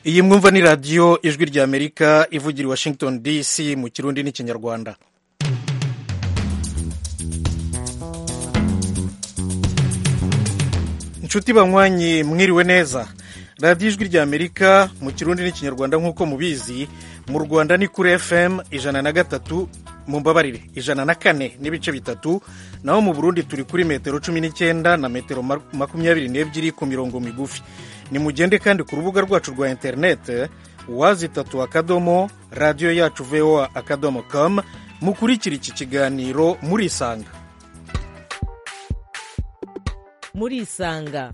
iyi mwumva ni radiyo ijwi rya amerika ivugira i Washington DC mu kirundi n'ikinyarwanda. inshuti banywanyi mwiriwe neza. radiyo ijwi rya amerika mu kirundi n'ikinyarwanda nk'uko mubizi, mu rwanda ni kuri fm 103 mumbabarire 104 n'ibice bitatu, naho mu burundi turi kuri metero 19 na metero 22 ku mirongo migufi. ni mugende kandi ku rubuga rwacu rwa interinete wazitatu akadomo radiyo yacu voa akadomo com mukurikira iki kiganiro murisanga. murisanga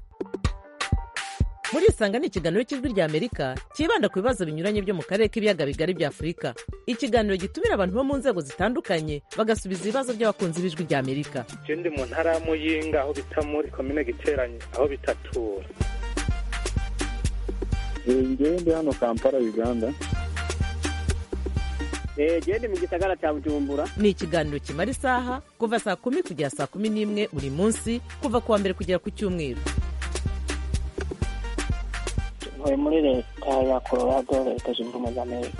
ni ikiganiro cy'ijwi rya amerika cyibanda ku bibazo binyuranye byo mu karere k'ibiyaga bigari bya afurika. ikiganiro gitumira abantu bo mu nzego zitandukanye bagasubiza ibibazo by'abakunzi b'ijwi rya amerika. ndi mu ntara ya Muyinga aho bita muri komine Giteranyi aho bitatura. ndi hano Kampala Uganda. ndi mu gisagara cya Bujumbura. ni ikiganiro kimara isaha kuva saa 10 kugera saa 11 buri munsi, kuva ku wa mbere kugera ku cyumweru. ntuye muri leta ya Colorado, leta zunze ubumwe za Amerika.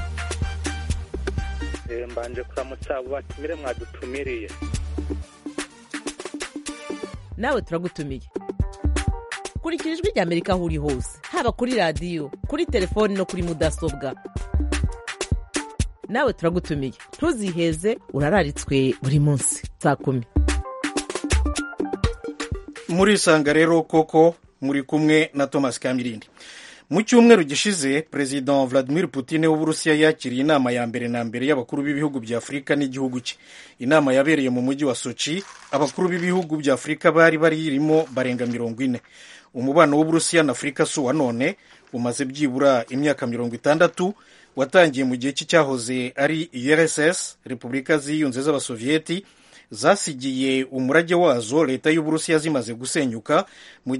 mbanje kuramutsa abo batumire mwadutumiriye. nawe turagutumiye. kurikira ijwi rya amerika aho uri hose, haba kuri radiyo, kuri telefoni no kuri mudasobwa. nawe turagutumiye, ntuziheze, urararitswe buri munsi saa 10. murisanga rero koko muri kumwe na Thomas Kamirindi. mu cyumweru gishize President Vladimir Putin w'Uburusiya yakiriye inama ya mbere na mbere y'abakuru b'ibihugu bya Afurika n'igihugu cye. inama yabereye mu mujyi wa Sochi. abakuru b'ibihugu bya Afurika bari barimo barenga 40. umubano w'Uburusiya na Afurika si uwa none, umaze byibura imyaka 60. watangiye mu gihe cy'icyahoze ari URSS, Repubulika ziyunze z'Abasoviyeti, zasigiye umurage wazo leta y'Uburusiya zimaze gusenyuka mu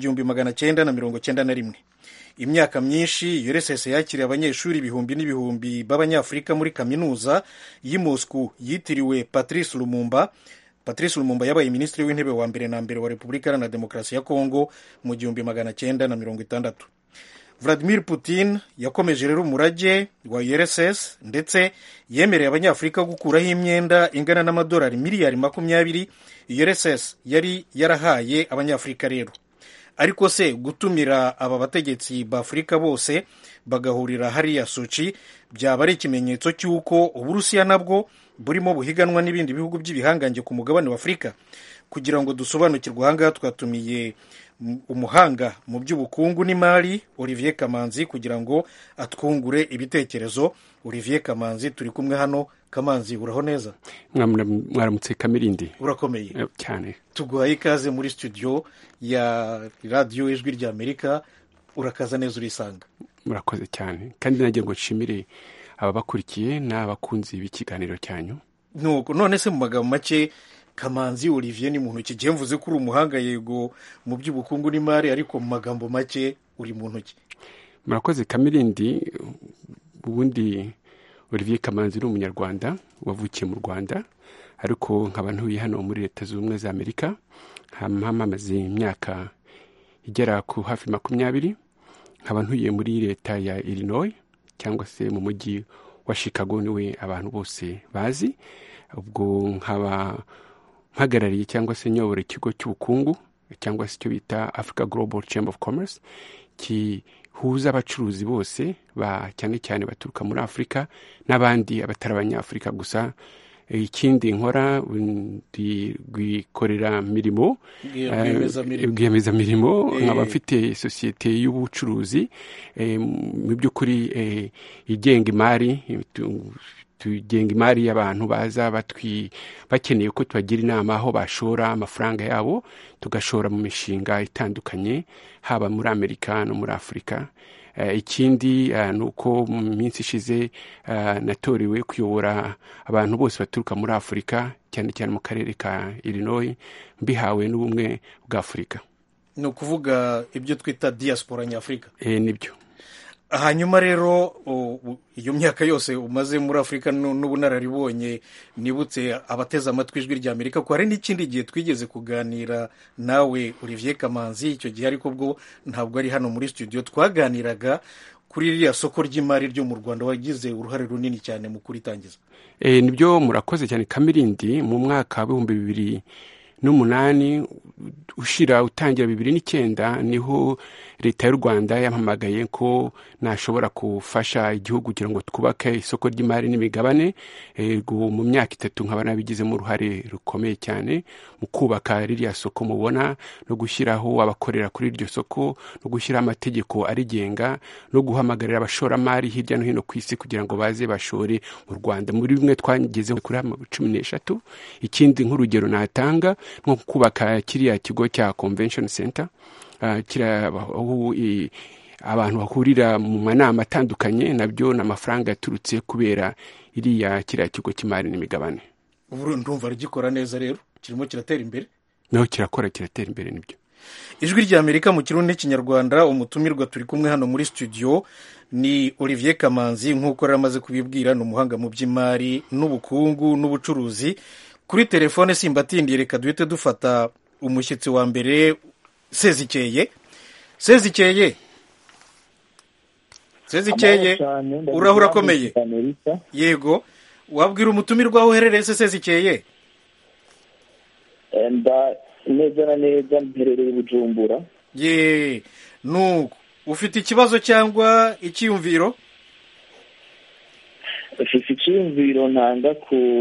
1991. imyaka myinshi URSS yakiriye abanyeshuri ibihumbi n'ibihumbi b'abanyafurika muri kaminuza y'i Moscow yitiriwe Patrice Lumumba. Patrice Lumumba yabaye minisitiri w'intebe wa mbere na mbere wa Repubulika Iharanira Demokarasi ya Kongo mu 1960. Vladimir Putin yakomeje rero umurage wa URSS ndetse yemereye abanyafurika gukuraho imyenda ingana n'amadolari miliyari 20 URSS yari yarahaye abanyafurika rero. ariko se gutumira aba bategetsi b'Afurika bose bagahurira hariya Sochi byaba ari ikimenyetso cy'uko Uburusiya nabwo burimo buhiganwa n'ibindi bihugu by'ibihangange ku mugabane wa Afurika? kugira ngo dusobanukirwe ahangaha twatumiye umuhanga mu by'ubukungu n'imari Olivier Kamanzi kugira ngo atwungure ibitekerezo. Olivier Kamanzi turi kumwe hano. Kamanzi, uraho neza? mwaramutse Kamirindi. urakomeye cyane. tuguhaye ikaze muri studio ya radiyo ijwi rya Amerika. urakaza neza, urisanga. murakoze cyane, kandi nagira ngo nshimire ababakurikiye n'abakunzi b'ikiganiro cyanyu. nuko none se mu magambo make, Kamanzi Olivier ni muntu ki? mvuze ko uri umuhanga yego mu by'ubukungu n'imari, ariko mu magambo make uri muntu ki? murakoze Kamirindi. ubundi Olivier Kamanzi ni umunyarwanda wavukiye mu Rwanda, ariko nkaba ntuye hano muri leta zunze ubumwe za Amerika. hamaze imyaka igera ku hafi 20. nkaba ntuye muri leta ya Illinois, cyangwa se mu mujyi wa Chicago, niwe abantu bose bazi. ubwo nkaba mpagarariye cyangwa se nyobora ikigo cy'ubukungu cyangwa se icyo bita Africa Global Chamber of Commerce, kihuza abacuruzi bose cyane cyane baturuka muri Afurika n'abandi abatari abanyafurika gusa. ikindi nkora gwikorera mirimo, rwiyemezamirimo. nkaba mfite sosiyete y'ubucuruzi mu by'ukuri igenga imari. tugenga imari y'abantu baza bakeneye ko tubagira inama aho bashora amafaranga yabo, tugashora mu mishinga itandukanye haba muri Amerika no muri Afurika. ikindi ni uko mu minsi ishize natorewe kuyobora abantu bose baturuka muri Afurika, cyane cyane mu karere ka Illinois, mbihawe n'ubumwe bwa Afurika. ni ukuvuga ibyo twita diaspora nyafurika. nibyo. hanyuma rero iyo myaka yose umaze muri Afurika n'ubunararibonye, nibutse abateze amatwi ijwi rya Amerika ko hari n'ikindi gihe twigeze kuganira nawe Olivier Kamanzi. icyo gihe ariko bwo ntabwo ari hano muri studio, twaganiraga kuri ririya soko ry'imari ryo mu Rwanda wagize uruhare runini cyane mu kuritangiza. Nibyo murakoze cyane Kamirindi. Mu mwaka wa 2008 ushira utangira 2009 niho leta y'u Rwanda yampamagaye ko nashobora kufasha igihugu kugira ngo twubake isoko ry'imari n'imigabane. Mu myaka 3 nkaba nabigizemo uruhare rukomeye cyane mu kubaka ririya soko mubona, no gushyiraho abakorera kuri iryo soko, no gushyira amategeko arigenga, no guhamagarira abashoramari hirya no hino ku isi kugira ngo baze bashore mu Rwanda. Muri bimwe twagezeho kuri 13. Ikindi nk'urugero natanga nko kubaka kiriya kigo cya Convention Center, abantu bahurira mu manama atandukanye, nabyo n'amafaranga yaturutse kubera iriya kiriya kigo cy'imari n'imigabane. Ubu ndumva rigikora neza, rero kirimo kiratera imbere. Naho kiratera imbere. Nibyo Ijwi rya Amerika mu Kirundi n'Ikinyarwanda. Umutumirwa turi kumwe hano muri studio ni Olivier Kamanzi, nk'uko ramaze kubibwira, ni umuhanga mu by'imari n'ubukungu n'ubucuruzi. Kuri telefone simbatindiye, reka duhite dufata umushyitsi wa mbere, Sezikeye. Urahura akomeye? Yego, wabwira umutumirwa aho uherereye Sezikeye? Neza na neza mperereye Bujumbura. Nuko ufite ikibazo cyangwa icyiyumviro? Ufite icyiyumviro ntanga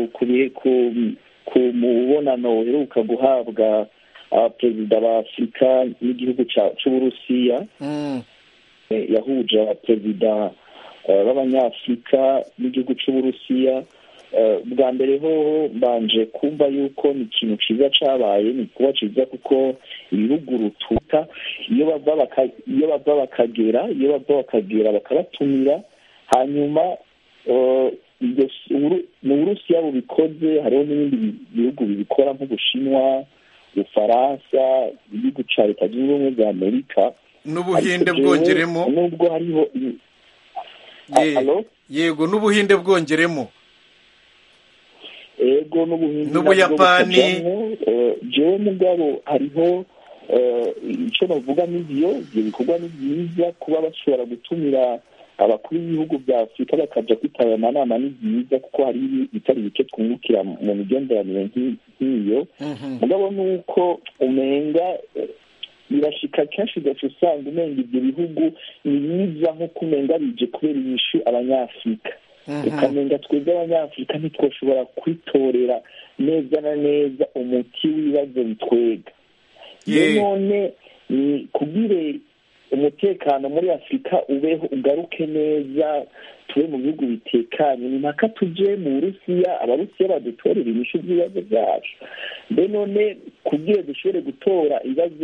ku mubonano uheruka guhabwa perezida wa Afurika n'igihugu cy'Uburusiya. Yahuje abaperezida b'Abanyafurika n'igihugu cy'Uburusiya. Bwa mbere ho mbanje kumva yuko ni ikintu cyiza cyabaye, ni kuba cyiza kuko ibihugu rutuka iyo bava bakagera bakabatumira, hanyuma mu Burusiya bubikoze, hariho n'ibindi bihugu bibikora nk'Ubushinwa, Ufaransa, igihugu cya Leta Zunze Ubumwe za Amerika n'Ubuhinde bwongeremo. Nubwo hariho yego, n'Ubuhinde bwongeremo, ego n'Ubuyapani. Jewe mugabo hariho icyo bavuga n'ibyo bikorwa ni byiza, kuba bashobora gutumira abakuru b'ibihugu bya Afurika bakaja kwitabira amanama ni byiza, kuko hari bitari bike twungukira mu migenderanire nk'iyo. Mugabo nuko umenga birashika kenshi gace usanga umenga ibyo bihugu ni biza nko kumenga bije kubera inyishu Abanyafurika. Ukamenga twebwe Abanyafurika ntitwoshobora kwitorera neza na neza umuti w'ibibazo bitwega. None ni kubwire umutekano muri Afurika ubeho, ugaruke neza, tube mu bihugu bitekanye, ni mpaka tuje mu Burusiya, Abarusiya badutorera inyishu z'ibibazo byacu. None kubwire dushobore gutora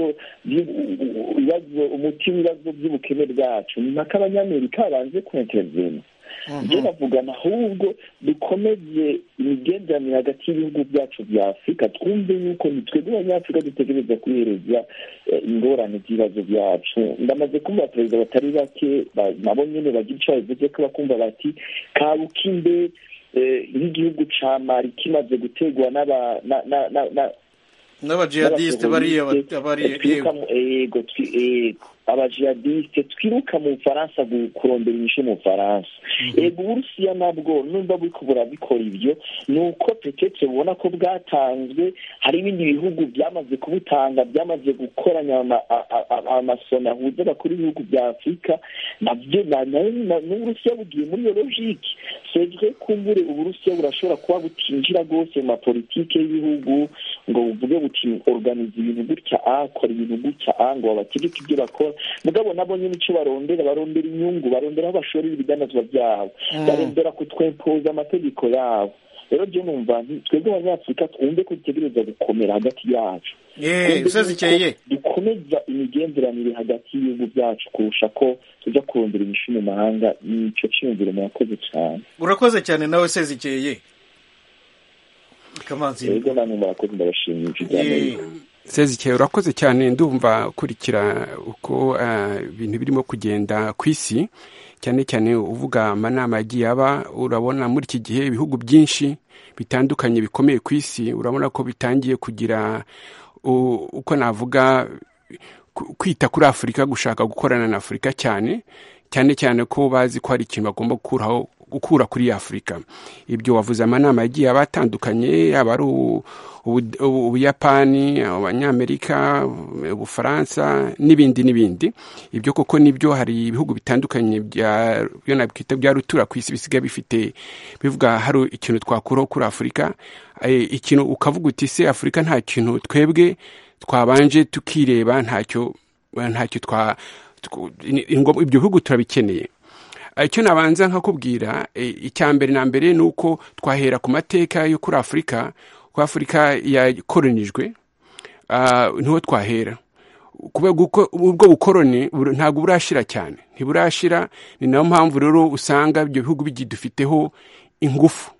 umuti w'ibibazo by'ubukene bwacu, ni mpaka Abanyamerika babanze kwintervene. Njye navugana ahubwo dukomeze imigenderanire hagati y'ibihugu byacu bya Afurika, twumve yuko ni twebwe Abanyafurika dutegereza kwihereza ingorane z'ibibazo byacu. Ndamaze kumva perezida batari bake nabo nyine bagira icyo bavuze ko bakumva bati kabukinde nk'igihugu ca Mali kimaze gutegwa n'abajihadiste abajihadiste twiruka mu Bufaransa kurondera inyishu mu Bufaransa. Uburusiya nabwo numva buriko burabikora ibyo, nuko petete ubona ko bwatanzwe, hari ibindi bihugu byamaze kubutanga, byamaze gukoranya amasona ahuza abakuru b'ibihugu bya Afurika, nabyo n'Uburusiya bugiye muri iyo logike. Sejwe kumbure Uburusiya burashobora kuba butinjira rwose mu mapolitike y'ibihugu ngo buvuge buti organize ibintu gutya, akora ibintu gutya, ngo babategeke ibyo bakora. Mugabo nabo nyine icyo barondera inyungu, barondera aho bashorera ibidanazwa byabo, barondera kutwempoza amategeko yabo. Rero byo numva twebwe Abanyafurika twumve ko dutegereza gukomera hagati yacu, dukomeza imigenderanire hagati y'ibihugu byacu kurusha ko tujya kurondera inyishu mu mahanga. Nicyo cyiyumviro murakoze cyane. Urakoze cyane nawe Sezikeye Kamanzi. Yego namwe murakoze, ndabashimiye cyane. Sezikeye urakoze cyane. Ndumva kurikira uko ibintu birimo kugenda ku isi, cyane cyane uvuga amanama yagiye aba. Urabona muri iki gihe ibihugu byinshi bitandukanye bikomeye ku isi, urabona ko bitangiye kugira uko navuga kwita kuri Afurika, gushaka gukorana na Afurika cyane cyane cyane ko bazi ko hari ikintu bagomba gukura kuri Afurika. Ibyo wavuze amanama yagiye abatandukanye, yaba ari Ubuyapani, Abanyamerika, Ubufaransa n'ibindi. Ibyo koko nibyo, hari ibihugu bitandukanye byo nabwita bya rutura ku isi bisigaye bifite bivuga hari ikintu twakuraho kuri Afurika. Ikintu ukavuga uti se Afurika nta kintu twebwe twabanje tukireba, ntacyo ibyo bihugu turabikeneye. Icyo nabanza nkakubwira, icya mbere na mbere ni uko twahera ku mateka yo kuri Afurika. Ko Afurika yakoronijwe, niho twahera. Ubwo bukoroni ntabwo burashira cyane, ntiburashira. Ni nayo mpamvu rero usanga ibyo bihugu bigidufiteho ingufu,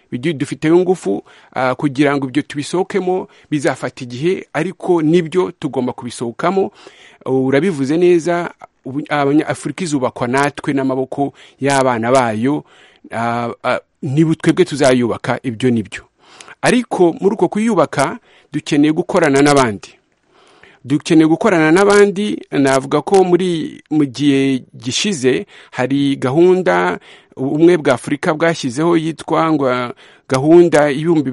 kugira ngo ibyo tubisohokemo bizafata igihe, ariko nibyo tugomba kubisohokamo. Urabivuze neza, Afurika izubakwa natwe n'amaboko y'abana bayo, niba twebwe tuzayubaka. Ibyo nibyo, ariko muri uko kuyubaka dukeneye gukorana n'abandi. Navuga ko mu gihe gishize hari gahunda ubumwe bwa Afurika bwashyizeho yitwa ngo gahunda y'ibihumbi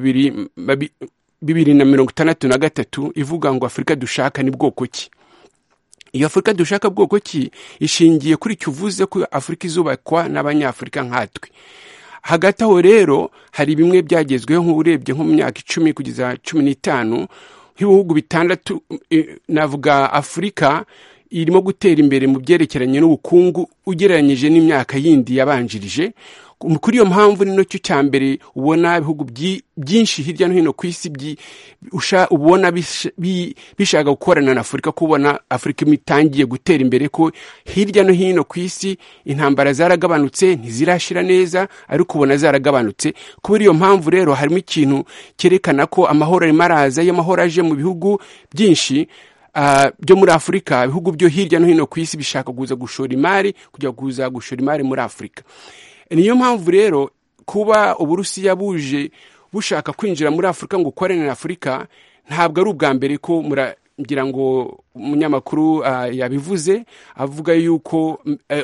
2063 ivuga ngo Afurika dushaka ni bwoko ki. Iyo Afurika dushaka bwoko ki ishingiye kuri icyo uvuze ko Afurika izubakwa n'Abanyafurika nkatwe. Hagati aho rero hari bimwe byagezweho, nk'urebye nko mu myaka 10 kugeza 15, nk'ibihugu 6 navuga Afurika irimo gutera imbere mu byerekeranye n'ubukungu ugereranyije n'imyaka yindi yabanjirije. Kuri iyo mpamvu ni cyo cya mbere ubona ibihugu byinshi hirya no hino ku isi ubona bishaka gukorana na Afurika, kubona Afurika itangiye gutera imbere, ko hirya no hino ku isi intambara zaragabanutse, ntizirashira neza, ariko ubona zaragabanutse. Kuri iyo mpamvu rero harimo ikintu cyerekana ko amahoro arimo araza, y'amahoro aje mu bihugu byinshi byo muri Afurika. Ibihugu byo hirya no hino ku isi bishaka kuza gushora imari muri Afurika. Niyo mpamvu rero kuba Uburusiya bushaka kwinjira muri Afurika ngo ukorane na Afurika, ntabwo ari ubwa mbere. ko ngira ngo umunyamakuru yabivuze, avuga yuko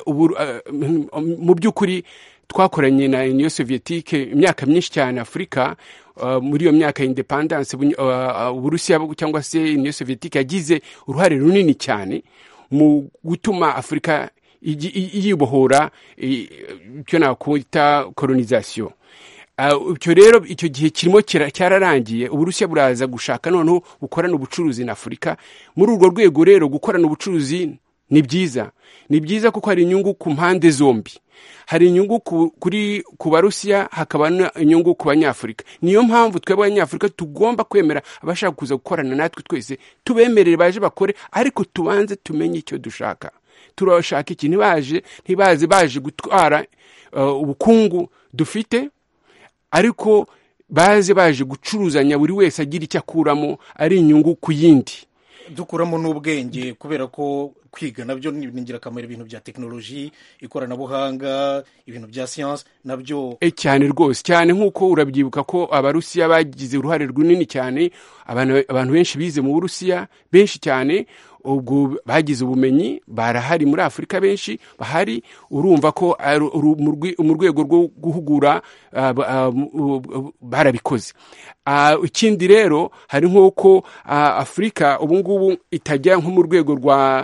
mu by'ukuri twakoranye na Union Soviétique imyaka myinshi cyane. Afurika muri iyo myaka independence, Uburusiya cyangwa se Union Soviétique yagize uruhare runini cyane mu gutuma Afurika yibohora, icyo nakwita colonization. Icyo rero icyo gihe kirimo cyararangiye. Uburusiya buraza gushaka noneho bukorana ubucuruzi na Afurika. Muri urwo rwego rero gukorana ubucuruzi ni byiza kuko hari inyungu ku mpande zombi. Hari inyungu ku Barusiya, hakaba inyungu ku Banyafurika. Niyo mpamvu twebwe Abanyafurika tugomba kwemera abashaka kuza gukorana natwe, twese tubemerere baje bakore, ariko tubanze tumenye icyo dushaka. Turashaka iki? Ntibaze baje gutwara ubukungu dufite, ariko baje gucuruzanya, buri wese agira icyo akuramo, ari inyungu ku yindi. Dukuramo n'ubwenge, kubera ko kwiga nabyo ni ingirakamaro. Ibintu bya tekinoloji, ikoranabuhanga, ibintu bya siyansi nabyo cyane rwose cyane. nk'uko urabyibuka ko Abarusiya bagize uruhare runini cyane. Abantu benshi bize mu Burusiya, benshi cyane, ubwo bagize ubumenyi, barahari muri Afurika, benshi bahari. Urumva ko mu rwego rwo guhugura barabikoze. Ikindi rero hari nk'uko Afurika ubu ngubu itajya nko mu rwego rwa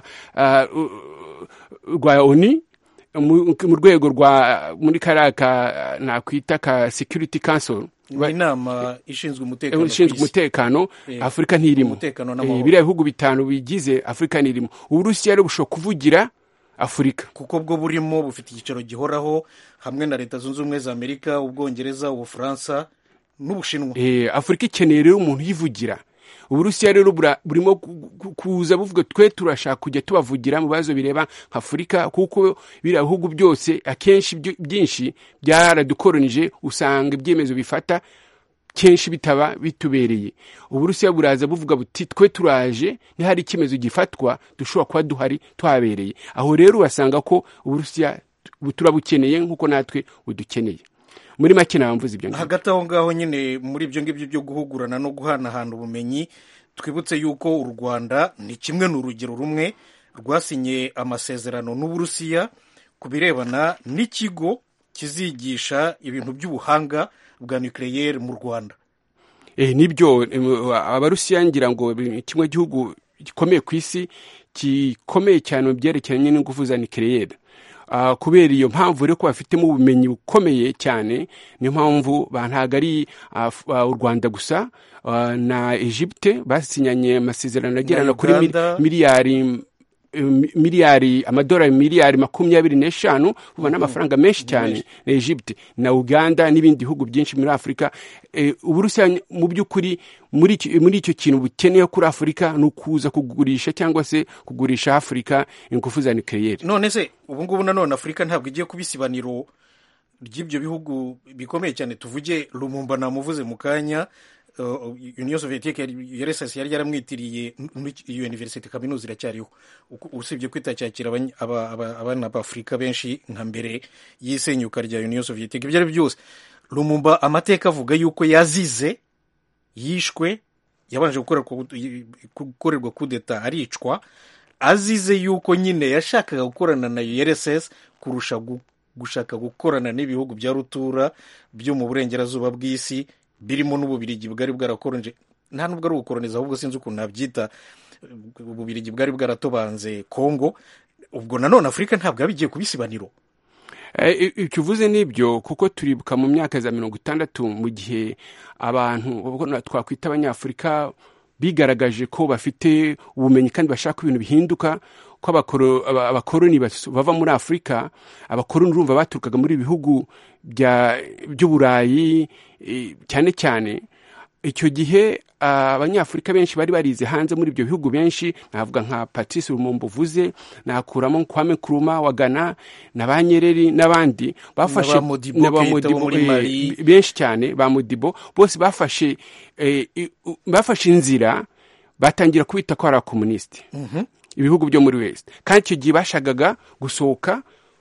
ONU, mu rwego muri karaka nakwita ka Security Council, inama ishinzwe umutekano. Afurika ntirimo. Biriya bihugu 5 bigize Afurika ntirimo. Uburusiya rero bushobora kuvugira Afurika kuko bwo burimo bufite igiciro gihoraho, hamwe na Leta Zunze Ubumwe za Amerika, Ubwongereza, Ubufaransa n'Ubushinwa. Afurika ikeneye rero umuntu yivugira. Uburusiya rero burimo kuza buvuga twe turashaka kujya tubavugira mu bibazo bireba Afurika, kuko biriya bihugu byose akenshi byinshi byaradukoronije. Usanga ibyemezo bifata kenshi bitaba bitubereye. Uburusiya buraza buvuga buti twe turaje, ni hari ikimezo gifatwa dushobora kuba duhari twabereye. Aho rero basanga ko Uburusiya turabukeneye nk'uko natwe budukeneye. Muri make namvuze ibyo. Hagati aho ngaho nyine muri ibyo ngibyo byo guhugurana no guhanahana ubumenyi, twibutse yuko u Rwanda ni kimwe n'urugero rumwe rwasinye amasezerano n'Uburusiya ku birebana n'ikigo kizigisha ibintu by'ubuhanga bwa nucleaire mu Rwanda. Nibyo abarusiya ngira ngo kimwe gihugu gikomeye ku isi gikomeye cyane mu byerekeranye n'ingufu za nucleaire. Kubera iyo mpamvu rero ko bafitemo ubumenyi bukomeye cyane, niyo mpamvu ntabwo ari u Rwanda gusa na Egypte basinyanye amasezerano agera kuri amadolari miliyari 25 ubona amafaranga menshi cyane na Egypte na Uganda n'ibindi bihugu byinshi muri Afrika. Uburusiya mu by'ukuri muri icyo kintu bukeneye kuri Afrika ni ukuza kugurisha cyangwa se kugurisha Afrika ingufu za nucleaire. None se ubu ngubu nanone Afrika ntabwo igiye kubisibaniro ry'ibyo bihugu bikomeye cyane, tuvuge Lumumba namuvuze mu kanya. Union Soviétique URSS yari yaramwitiriye iyo university kaminuza iracyariho, usibye kwitacyakira abana b'Afrika benshi nka mbere y'isenyuka rya Union Soviétique. Ibyo ari byose Lumumba amateka avuga yuko yazize, yishwe, yabanje gukorerwa kudeta aricwa, azize yuko nyine yashakaga gukorana na URSS kurusha gushaka gukorana n'ibihugu bya rutura byo mu burengerazuba bw'isi birimo n'Ububirigi bwari bwarakoronje, nta nubwo ari ugukoroniza ahubwo sinzi ukuntu nabyita, Ububirigi bwari bwaratobanze Kongo. Ubwo nanone Afrika ntabwo yabigiye kubisibaniro. Icyo uvuze nibyo, kuko turibuka mu myaka za 60 mu gihe abantu twakwita abanyafurika bigaragaje ko bafite ubumenyi kandi bashaka ibintu bihinduka, ko abakoroni bava muri Afrika. Abakoroni urumva baturukaga muri bihugu by'Uburayi cyane cyane. Icyo gihe abanyafurika benshi bari barize hanze muri ibyo bihugu benshi, navuga nka Patrice Lumumba uvuze, nakuramo Kwame Nkrumah wa Ghana na ba Nyerere n'abandi bafashe benshi cyane, ba Modibo bose bafashe inzira, batangira kwita ko ari abakomunisiti ibihugu byo muri West, kandi icyo gihe bashagaga gusohoka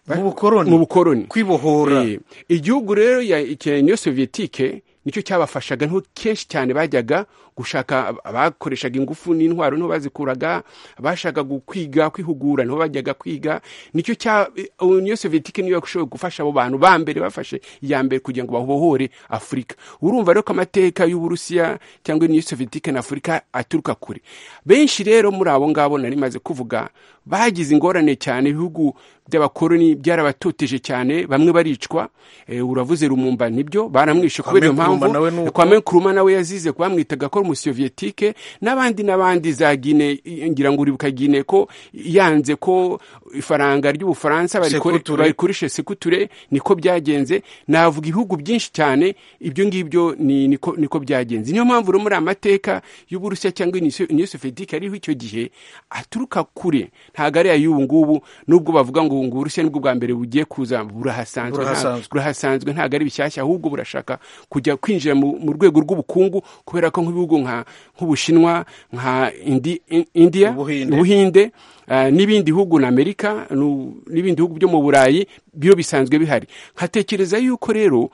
mu bukoroni kwibohora. Igihugu rero ya Union Soviétique nicyo cyabafashaga, nto kenshi cyane bajyaga gushaka, abakoreshaga ingufu n'intwaro niho bazikuraga, abashaka kwiga kwihugura niho bajyaga kwiga. Nicyo Union Soviétique niyo yashoboye gufasha abo bantu ba mbere, bafashe iya mbere kugira ngo babohore Afrika. Urumva rero ko amateka y'Uburusiya cyangwa Union Soviétique na Afrika aturuka kure. Benshi rero muri abo ngabo nari maze kuvuga bagize ingorane cyane, ibihugu by'abakoroni byarabatoteje cyane, bamwe baricwa. Uravuze Lumumba, nibyo baramwishe kubera iyo mpamvu. Kwame Nkrumah nawe yazize bamwitaga ko umusoviyetike, n'abandi za Guinée, ngira ngo uribuka Guinée ko yanze ko ifaranga ry'Ubufaransa barikurishe sekuture, niko byagenze. Navuga ibihugu byinshi cyane, ibyo ngibyo niko byagenze. Niyo mpamvu rero muri amateka y'Uburusiya cyangwa Union Soviétique ariho icyo gihe aturuka kure, ntago ari ay'ubu ngubu. Nubwo bavuga ngo Uburusiya nibwo bwa mbere bugiye kuza, burahasanzwe, ntago ari bishyashya, ahubwo burashaka kujya kwinjira mu rwego rw'ubukungu, kubera ko nk'ibihugu nk'Ubushinwa, nka India, Ubuhinde, n'ibindi bihugu na Amerika n'ibindi bihugu byo mu Burayi byo bisanzwe bihari. Nkatekereza yuko rero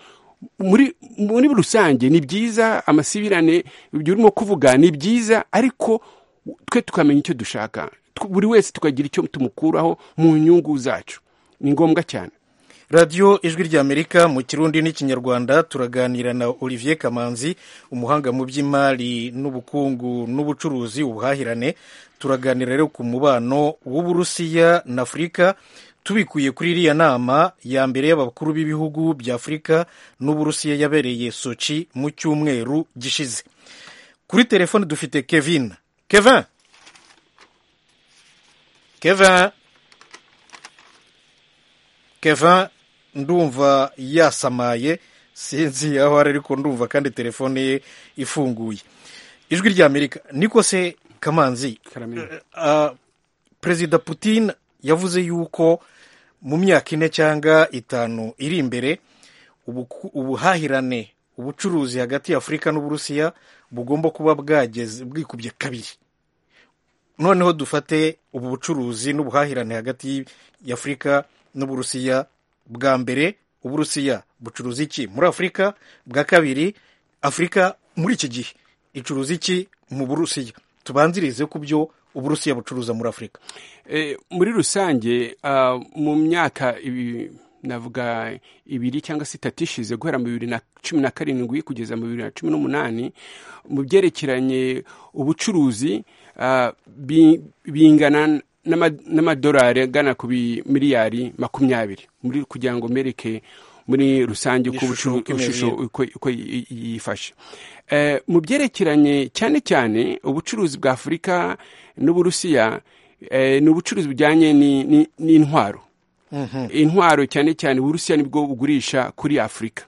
muri rusange ni byiza amasibirane ibyo urimo kuvuga ni byiza, ariko twe tukamenya icyo dushaka, buri wese tukagira icyo tumukuraho mu nyungu zacu. Ni ngombwa cyane. Radio Ijwi ry'Amerika mu Kirundi n'Ikinyarwanda, turaganira na Olivier Kamanzi, umuhanga mu by'imari n'ubukungu n'ubucuruzi, ubuhahirane. Turaganira rero ku mubano w'Uburusiya na Afrika, tubikuye kuri iriya nama ya mbere y'abakuru b'ibihugu bya Afrika n'Uburusiya yabereye Sochi mu cyumweru gishize. Kuri telefone dufite Kevin. Kevin ndumva yasamaye, sinzi aho ari, ariko ndumva kandi telefone ye ifunguye. Ijwi ry'Amerika. Niko se Kamanzi, Perezida Putin yavuze yuko mu myaka 4 cyangwa 5 iri imbere ubuhahirane, ubucuruzi hagati ya Afrika n'Uburusiya bugomba kuba bwikubye kabiri. Noneho dufate ubu bucuruzi n'ubuhahirane hagati ya Afrika n'Uburusiya. Bwa mbere Uburusiya bucuruza iki muri Afrika? Bwa kabiri Afrika muri iki gihe icuruza iki mu Burusiya? Tubanzirize ku byo uburusiya bucuruza muri Afurika? Muri rusange mu myaka navuga 2 cyangwa 3 ishize guhera mu 2017 kugeza mu 2018 mu byerekeranye ubucuruzi bingana n'amadolari agana ku miliyari 20 muri kugira ngo mereke muri rusange uko yifashe. Mu byerekeranye cyane cyane ubucuruzi bwa Afurika n'Uburusiya ni ubucuruzi bujyanye n'intwaro. Intwaro cyane cyane Uburusiya nibwo bugurisha kuri Afurika.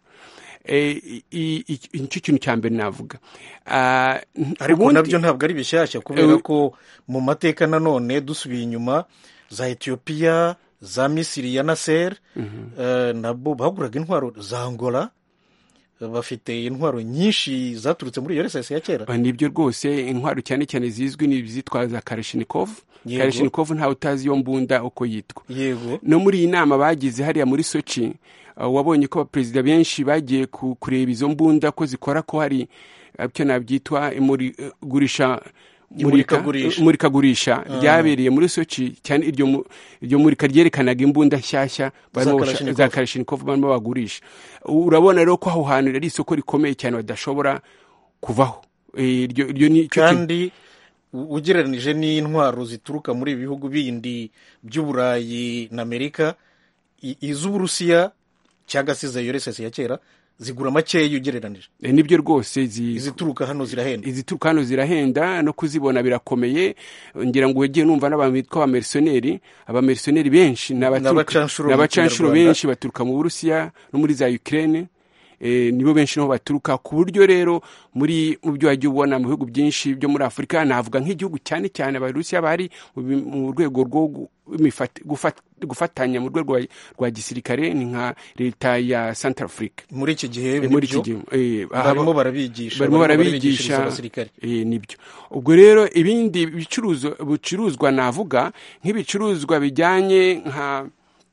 Icyo kintu cya mbere navuga. Ariko nabyo ntabwo ari bishyashya kubera ko mu mateka nanone dusubiye inyuma za Ethiopia, za Misiri ya Nasser, nabo baguraga intwaro za Angola, bafite intwaro nyinshi zaturutse muri URSS ya kera. Nibyo rwose, intwaro cyane cyane zizwi ni zitwa za Kalashnikov. Kalashnikov ntawe utazi iyo mbunda uko yitwa. Yego. No muri iyi nama bagize hariya muri Sochi, wabonye ko abaperezida benshi bagiye kureba izo mbunda ko zikora, ko hari icyo nabyitwa imurikagurisha ryabereye muri Sochi, cyane iryo murika ryerekanaga imbunda nshyashya za Kalashnikov barimo bagurisha. Urabona rero ko aho hantu ari isoko rikomeye cyane badashobora kuvaho. Kandi ugereranije n'intwaro zituruka muri ibihugu bindi by'Uburayi na Amerika, iz'Uburusiya cyangwa se za URSS ya kera zigura makeya ugereranije. Nibyo rwose, izituruka hano zirahenda. Izituruka hano zirahenda, no kuzibona birakomeye. Ngira ngo wegeye numva n'abantu bitwa abamerceneri benshi n'abacanshuro benshi baturuka mu Burusiya no muri za Ukraine. Nibo benshi niho baturuka, ku buryo rero mu byo wagiye ubona mu bihugu byinshi byo muri Afurika, navuga nk'igihugu cyane cyane Abarusiya bari mu rwego rwo gufatanya mu rwego rwa gisirikare, ni nka leta ya Central Africa. Muri iki gihe barimo barabigisha abasirikare. Nibyo. Ubwo rero ibindi bicuruzwa navuga nk'ibicuruzwa bijyanye nka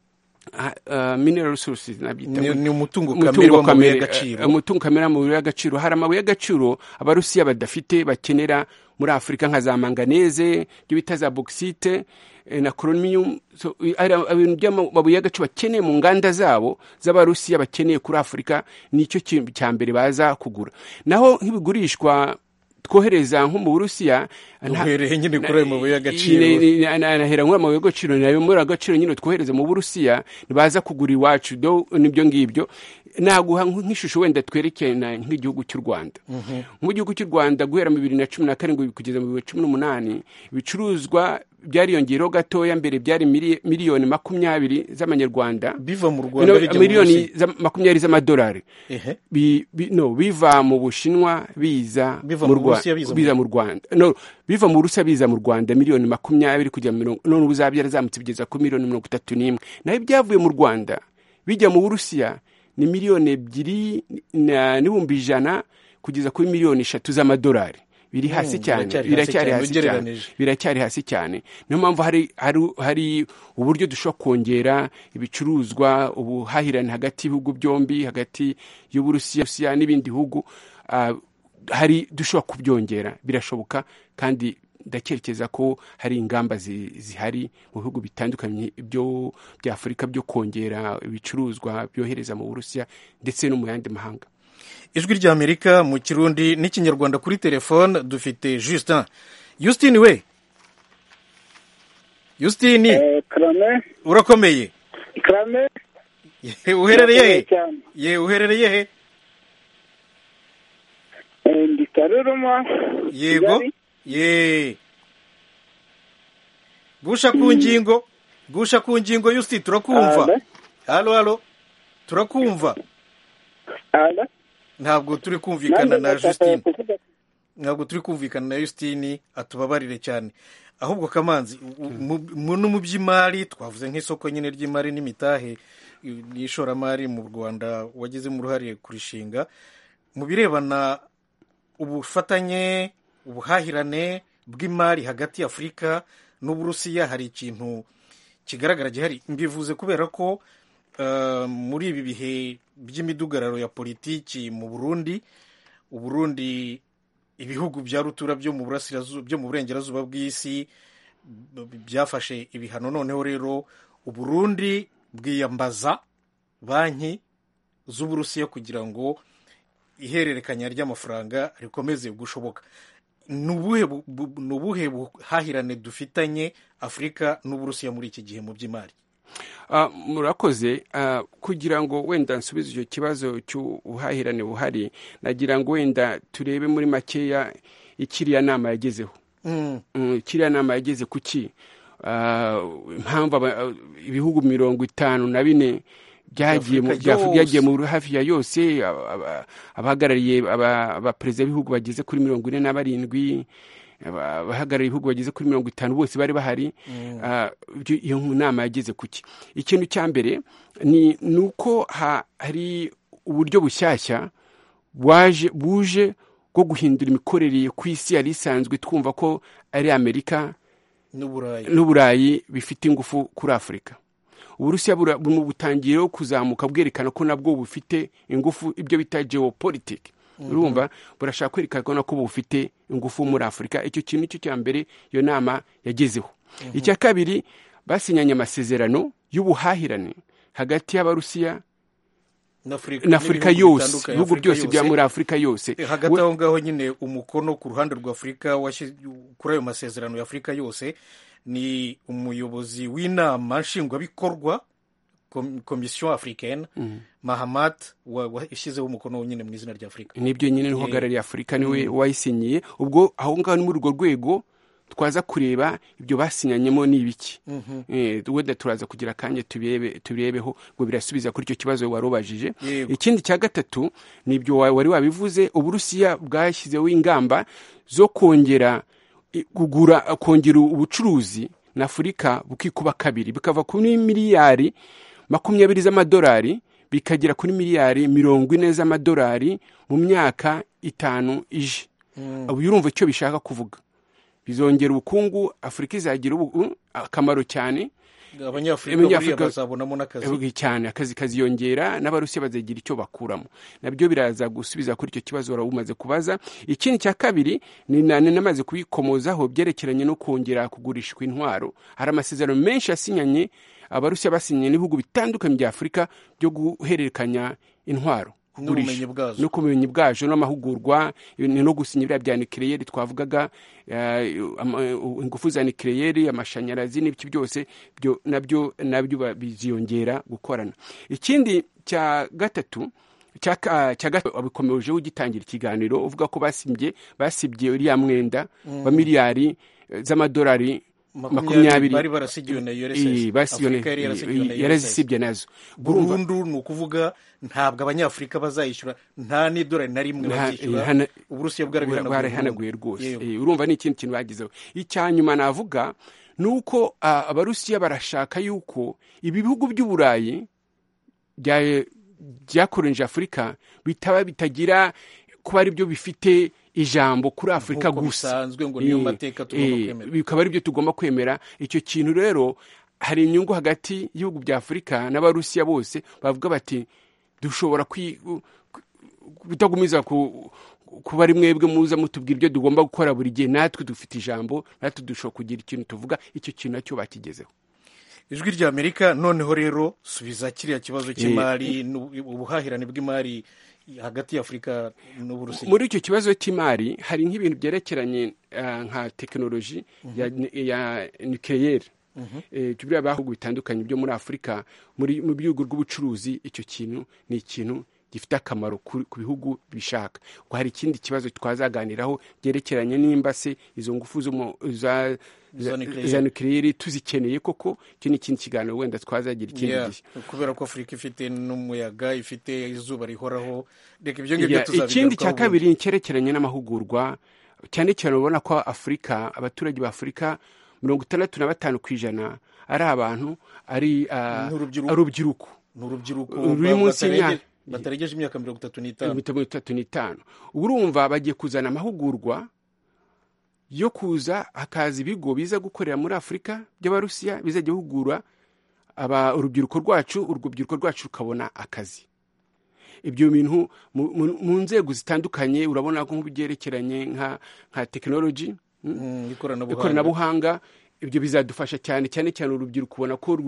mineral resources, ni umutungo kamere w'amabuye y'agaciro. Umutungo kamere w'amabuye y'agaciro. Hari amabuye y'agaciro Abarusiya badafite bakenera muri Afurika, nka za manganese, ibyo bita za bauxite na chromium. Ibintu by'amabuye y'agaciro bakeneye mu nganda zabo z'Abarusiya bakeneye kuri Afurika, nicyo kintu cya mbere baza kugura. Naho nk'ibigurishwa twohereza nko mu Burusiya, uhereye nyine kuri ayo mabuye y'agaciro, nahera nk'amabuye amabuye y'agaciro nayo muri agaciro nyine twohereza mu Burusiya, nibaza kugura iwacu. Nibyo ngibyo. Naguha nk'ishusho wenda twerekana nk'igihugu cy'u Rwanda. Mu gihugu cy'u Rwanda guhera mu 2017 kugeza mu 2018 ibicuruzwa byariyongereho gatoya. Mbere byari miliyoni 20 z'amanyarwanda, biva mu Rwanda, miliyoni 20 z'amadolari biva mu Bushinwa biza mu Rwanda. Biva mu Burusiya biza mu Rwanda miliyoni 20 kujya none ubu zabyazamutse bigeza ku miliyoni 31. Naho ibyavuye mu Rwanda bijya mu Burusiya ni miliyoni 2,100,000 kugeza kuri miliyoni 3 z'amadolari. Biri hasi cyane, biracyari hasi cyane. Niyo mpamvu hari uburyo dushobora kongera ibicuruzwa, ubuhahirane hagati y'ibihugu byombi, hagati y'Uburusiya n'ibindi bihugu, dushobora kubyongera, birashoboka. Kandi ndakerekeza ko hari ingamba zihari mu bihugu bitandukanye bya Afurika byo kongera ibicuruzwa byohereza mu Burusiya ndetse no mu yandi mahanga. Ijwi rya Amerika mu Kirundi n'Ikinyarwanda. Kuri telefone dufite Justin we. Justin, urakomeye? Uherereye he? Uherereye he? Ndi Karuruma. Yego. Gusha ku ngingo Justin, turakumva. Halo, turakumva. Ntabwo turi kumvikana na Justin. Atubabarire cyane. Ahubwo Kamanzi, mu by'imari twavuze nk'isoko nyine ry'imari n'imitahe n'ishoramari mu Rwanda wagize mu ruhare kurishinga, mu birebana ubufatanye, ubuhahirane bw'imari hagati ya Afurika n'Uburusiya, hari ikintu kigaragara gihari. Mbivuze kubera ko muri ibi bihe by'imidugararo ya politiki mu Burundi ibihugu bya rutura byo mu burasirazuba byo mu burengerazuba bw'isi byafashe ibihano. Noneho rero Uburundi bwiyambaza banki z'Uburusiya kugira ngo ihererekanya ry'amafaranga rikomeze gushoboka. Ni ubuhe buhahirane dufitanye Afurika n'Uburusiya muri iki gihe mu by'imari? Murakoze. Kugira ngo wenda nsubize icyo kibazo cy'ubuhahirane buhari, nagira ngo wenda turebe muri makeya ikiriya nama yagezeho. Ikiriya nama yageze kuki? Impamvu ibihugu 54 byagiye mu hafi ya yose, abahagarariye abaperezida b'ibihugu bageze kuri 47, abahagarariye ibihugu bageze kuri 50 bose bari bahari. Iyo nama yageze kuki? Ikintu cya mbere ni uko hari uburyo bushyashya buje bwo guhindura imikorere ku isi yari isanzwe twumva ko ari Amerika n'Uburayi bifite ingufu kuri Afurika. Uburusiya butangiye kuzamuka bwerekana ko nabwo bufite ingufu, ibyo bita geopolitique. Urumva burashaka kwerekana ko bufite ingufu muri Afurika. Icyo kintu cyo cya mbere iyo nama yagezeho. Icya kabiri, basinyanye amasezerano y'ubuhahirane hagati y'Abarusiya na Afurika yose, ibihugu byose bya muri Afurika yose. Hagati aho ngaho nyine umukono ku ruhande rwa Afurika kuri ayo masezerano ya Afurika yose ni umuyobozi w'inama nshingwabikorwa Commission Africaine, Mahamat, washyizeho umukono nyine mu izina rya Afurika. Nibyo nyine n'uhagarariye Afurika niwe wayisinyiye. Ubwo aho ngaho ni muri urwo rwego twaza kureba ibyo basinyanyemo ni ibiki. Wenda turaza kugira akanya tubirebeho ngo birasubiza kuri icyo kibazo warubajije. Ikindi cya gatatu ni ibyo wari wabivuze, Uburusiya bwashyizeho ingamba zo kongera ubucuruzi na Afurika bukikuba kabiri, bikava kuri miliyari 20 z'amadolari bikagera kuri miliyari 40 z'amadolari mu myaka 5 ije. Ubu urumva icyo bishaka kuvuga, bizongera ubukungu, Afurika izagira akamaro cyane, Abanyafurika bazabonamo n'akazi cyane, akazi kaziyongera, n'Abarusiya bazagira icyo bakuramo. Nabyo biraza gusubiza kuri icyo kibazo wari umaze kubaza. Ikindi cya kabiri ni namaze kubikomozaho byerekeranye no kongera kugurishwa intwaro. Hari amasezerano menshi asinyanye, Abarusiya basinye n'ibihugu bitandukanye bya Afurika byo guhererekanya intwaro no kumenye bwaje n'amahugurwa no gusinya bya nucleaire twavugaga, ingufu za nucleaire, amashanyarazi n'ibiki byose byo nabyo biziyongera gukorana. Ikindi cya gatatu abikomeje ugitangira ikiganiro uvuga ko basibye uriya mwenda wa miliyari z'amadolari 20 bari barasigiwe na URSS. Afurika yarazisibye nazo burundu. Ni ukuvuga ntabwo Abanyafurika bazayishyura nta n'idolari na rimwe bazishyura. Uburusiya bwarahanaguye rwose. Urumva ni ikindi kintu bagizeho. Icyanyuma navuga ni uko Abarusiya barashaka yuko ibi bihugu by'Uburayi byakoronije Afurika bitagira kuba ari byo bifite ijambo kuri Afurika gusa, bikaba ari byo tugomba kwemera. Icyo kintu rero hari inyungu hagati y'ibihugu bya Afurika n'Abarusiya bose bavuga bati dushobora kutagumiza kuba ari mwebwe muza mutubwira ibyo tugomba gukora buri gihe, natwe dufite ijambo, natwe dushobora kugira ikintu tuvuga. Icyo kintu nacyo bakigezeho. Ijwi rya Amerika. Noneho rero subiza kiriya kibazo cy'imari, ubuhahirane bw'imari hagati ya Afurika n'Uburusiya. Muri icyo kibazo cy'imari hari nk'ibintu byerekeranye nka tekinoloji ya nucleaire. Tubira bahugu bitandukanye byo muri Afurika mu bihugu rw'ubucuruzi. Icyo kintu ni ikintu gifite akamaro ku bihugu bishaka. Hari ikindi kibazo twazaganiraho byerekeranye n'imbase izo ngufu za nucleaire tuzikeneye koko. Icyo ni ikindi kiganiro wenda twazagira ikindi gihe, kubera ko Afurika ifite n'umuyaga, ifite izuba rihoraho. Reka ibyo ngibyo tuzabigarukaho. Ikindi cya kabiri cyerekeranye n'amahugurwa, cyane cyane ubona ko Afurika, abaturage ba Afurika 65% ari abantu ari urubyiruko ruri munsi y'imyaka bataregeje imyaka 35. Urumva bagiye kuzana amahugurwa yo kuza hakaza ibigo biza gukorera muri Afurika by'Abarusiya bizajya guhugura urubyiruko rwacu rukabona akazi. ibyo bintu mu nzego zitandukanye urabona ko nk'ubyerekeranye nka tekinoloji ikoranabuhanga ibyo bizadufasha cyane urubyiruko ubona ko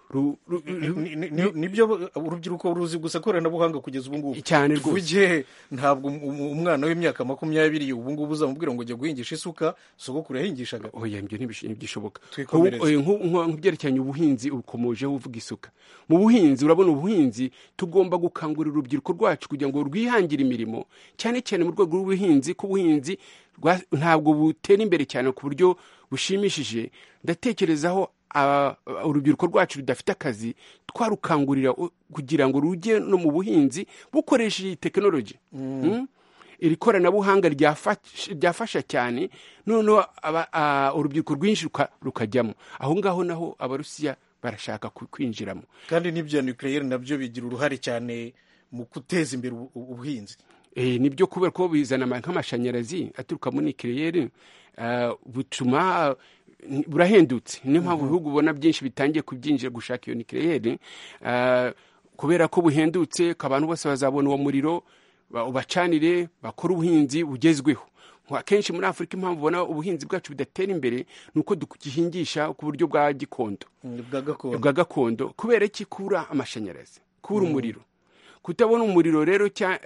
nibyo urubyiruko ruzi gusa ikoranabuhanga kugeza ubu ngubu cyane rwose. Ntabwo umwana w'imyaka 20 ubu ngubu uzamubwira ngo ujye guhingisha isuka sogokuru yahingishaga. Oya, ibyo ntibishoboka. Nk'ubyerekeranye ubuhinzi ukomojeho uvuga isuka. Mu buhinzi urabona ubuhinzi tugomba gukangurira urubyiruko rwacu kugira ngo rwihangire imirimo cyane mu rwego rw'ubuhinzi, ko ubuhinzi ntabwo butera imbere cyane ku buryo bushimishije. Ndatekerezaho urubyiruko rwacu rudafite akazi twarukangurira kugira ngo rujye no mu buhinzi bukoresheje tekinoloji. Iri koranabuhanga ryafasha cyane, noneho urubyiruko rwinshi rukajyamo aho ngaho, naho abarusiya barashaka kwinjiramo. Kandi n'ibya nucleaire nabyo bigira uruhare cyane mu guteza imbere ubuhinzi. Nibyo, kubera ko bizana nk'amashanyarazi aturuka muri nucleaire, butuma burahendutse. Niyo mpamvu ibihugu ubona byinshi bitangiye kubyinjira gushaka iyo nucleaire, kubera ko buhendutse, abantu bose bazabona uwo muriro ubacanire bakora ubuhinzi bugezweho. Akenshi muri Afurika impamvu ubona ubuhinzi bwacu budatera imbere nuko duhingisha ku buryo bwa gakondo, kubera iki? Kura amashanyarazi, kura umuriro. Kutabona umuriro rero,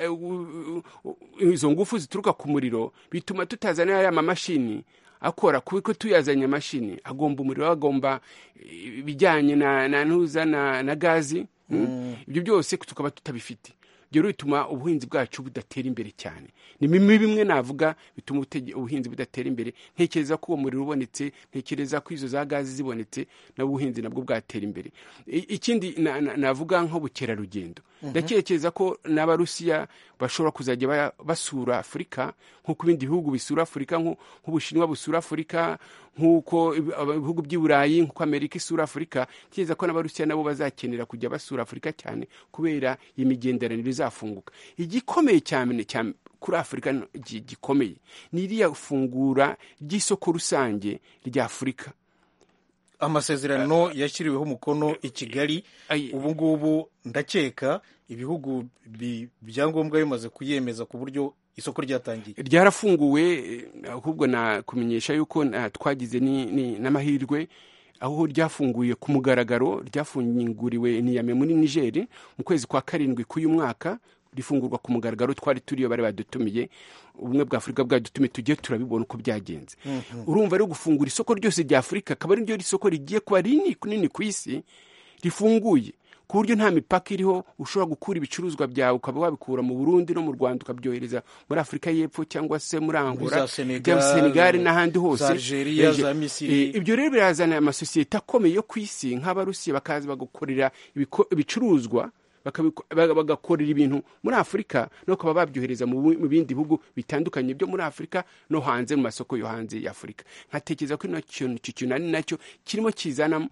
izo ngufu zituruka ku muriro bituma tutazana ya mamashini akora, kuko tuyazanye amashini agomba umuriro, agomba bijyanye na gazi. Ibyo byose tukaba tutabifite. Ibyo bituma ubuhinzi bwacu budatera imbere cyane. Ni bimwe navuga bituma ubuhinzi budatera imbere. Ntekereza ko uwo muriro ubonetse, ntekereza ko izo za gazi zibonetse, n'ubuhinzi nabwo bwatera imbere. Ikindi navuga nk'ubukerarugendo. Ndatekereza ko n'abarusiya bashobora kuzajya basura Afurika nk'uko ibindi bihugu bisura Afurika, nk'Ubushinwa busura Afurika, nk'uko ibihugu by'i Burayi, nk'uko Amerika isura Afurika. Ntekereza ko n'abarusiya nabo bazakenera kujya basura Afurika cyane, kubera imigenderanire izafunguka. Igikomeye cyane kuri Afurika gikomeye ni iriya fungura ry'isoko rusange rya Afurika. Amasezerano yashyiriweho umukono i Kigali, ubu ngubu ndakeka ibihugu byangombwa bimaze kuyemeza ku buryo isoko ryatangiye, ryarafunguwe. Ahubwo nakumenyesha yuko twagize n'amahirwe aho ryafunguye ku mugaragaro. Ryafunguriwe Niamey muri Niger mu kwezi kwa 7 k'uyu mwaka, rifungurwa ku mugaragaro. Twari turiyo, bari badutumiye, ubumwe bwa Afurika bwadutumiye, tugiye turabibona uko byagenze. Urumva rero gufungura isoko ryose rya Afurika, akaba ari ryo isoko rigiye kuba rinini ku isi, rifunguye ku buryo nta mipaka iriho. Ushobora gukura ibicuruzwa byawe ukaba wabikura mu Burundi no mu Rwanda ukabyohereza muri Afurika y'Epfo, cyangwa se muri Angola, Senegal n'ahandi hose, Algeria, za Misiri. Ibyo rero birazana amasosiyete akomeye yo ku isi nk'Abarusiya, bakaza bagakorera ibicuruzwa, bagakorera ibintu muri Afurika, no kuba babyohereza mu bindi bihugu bitandukanye byo muri Afurika no hanze, mu masoko yo hanze ya Afurika. Nkatekereza ko ikintu ari nacyo kirimo kizana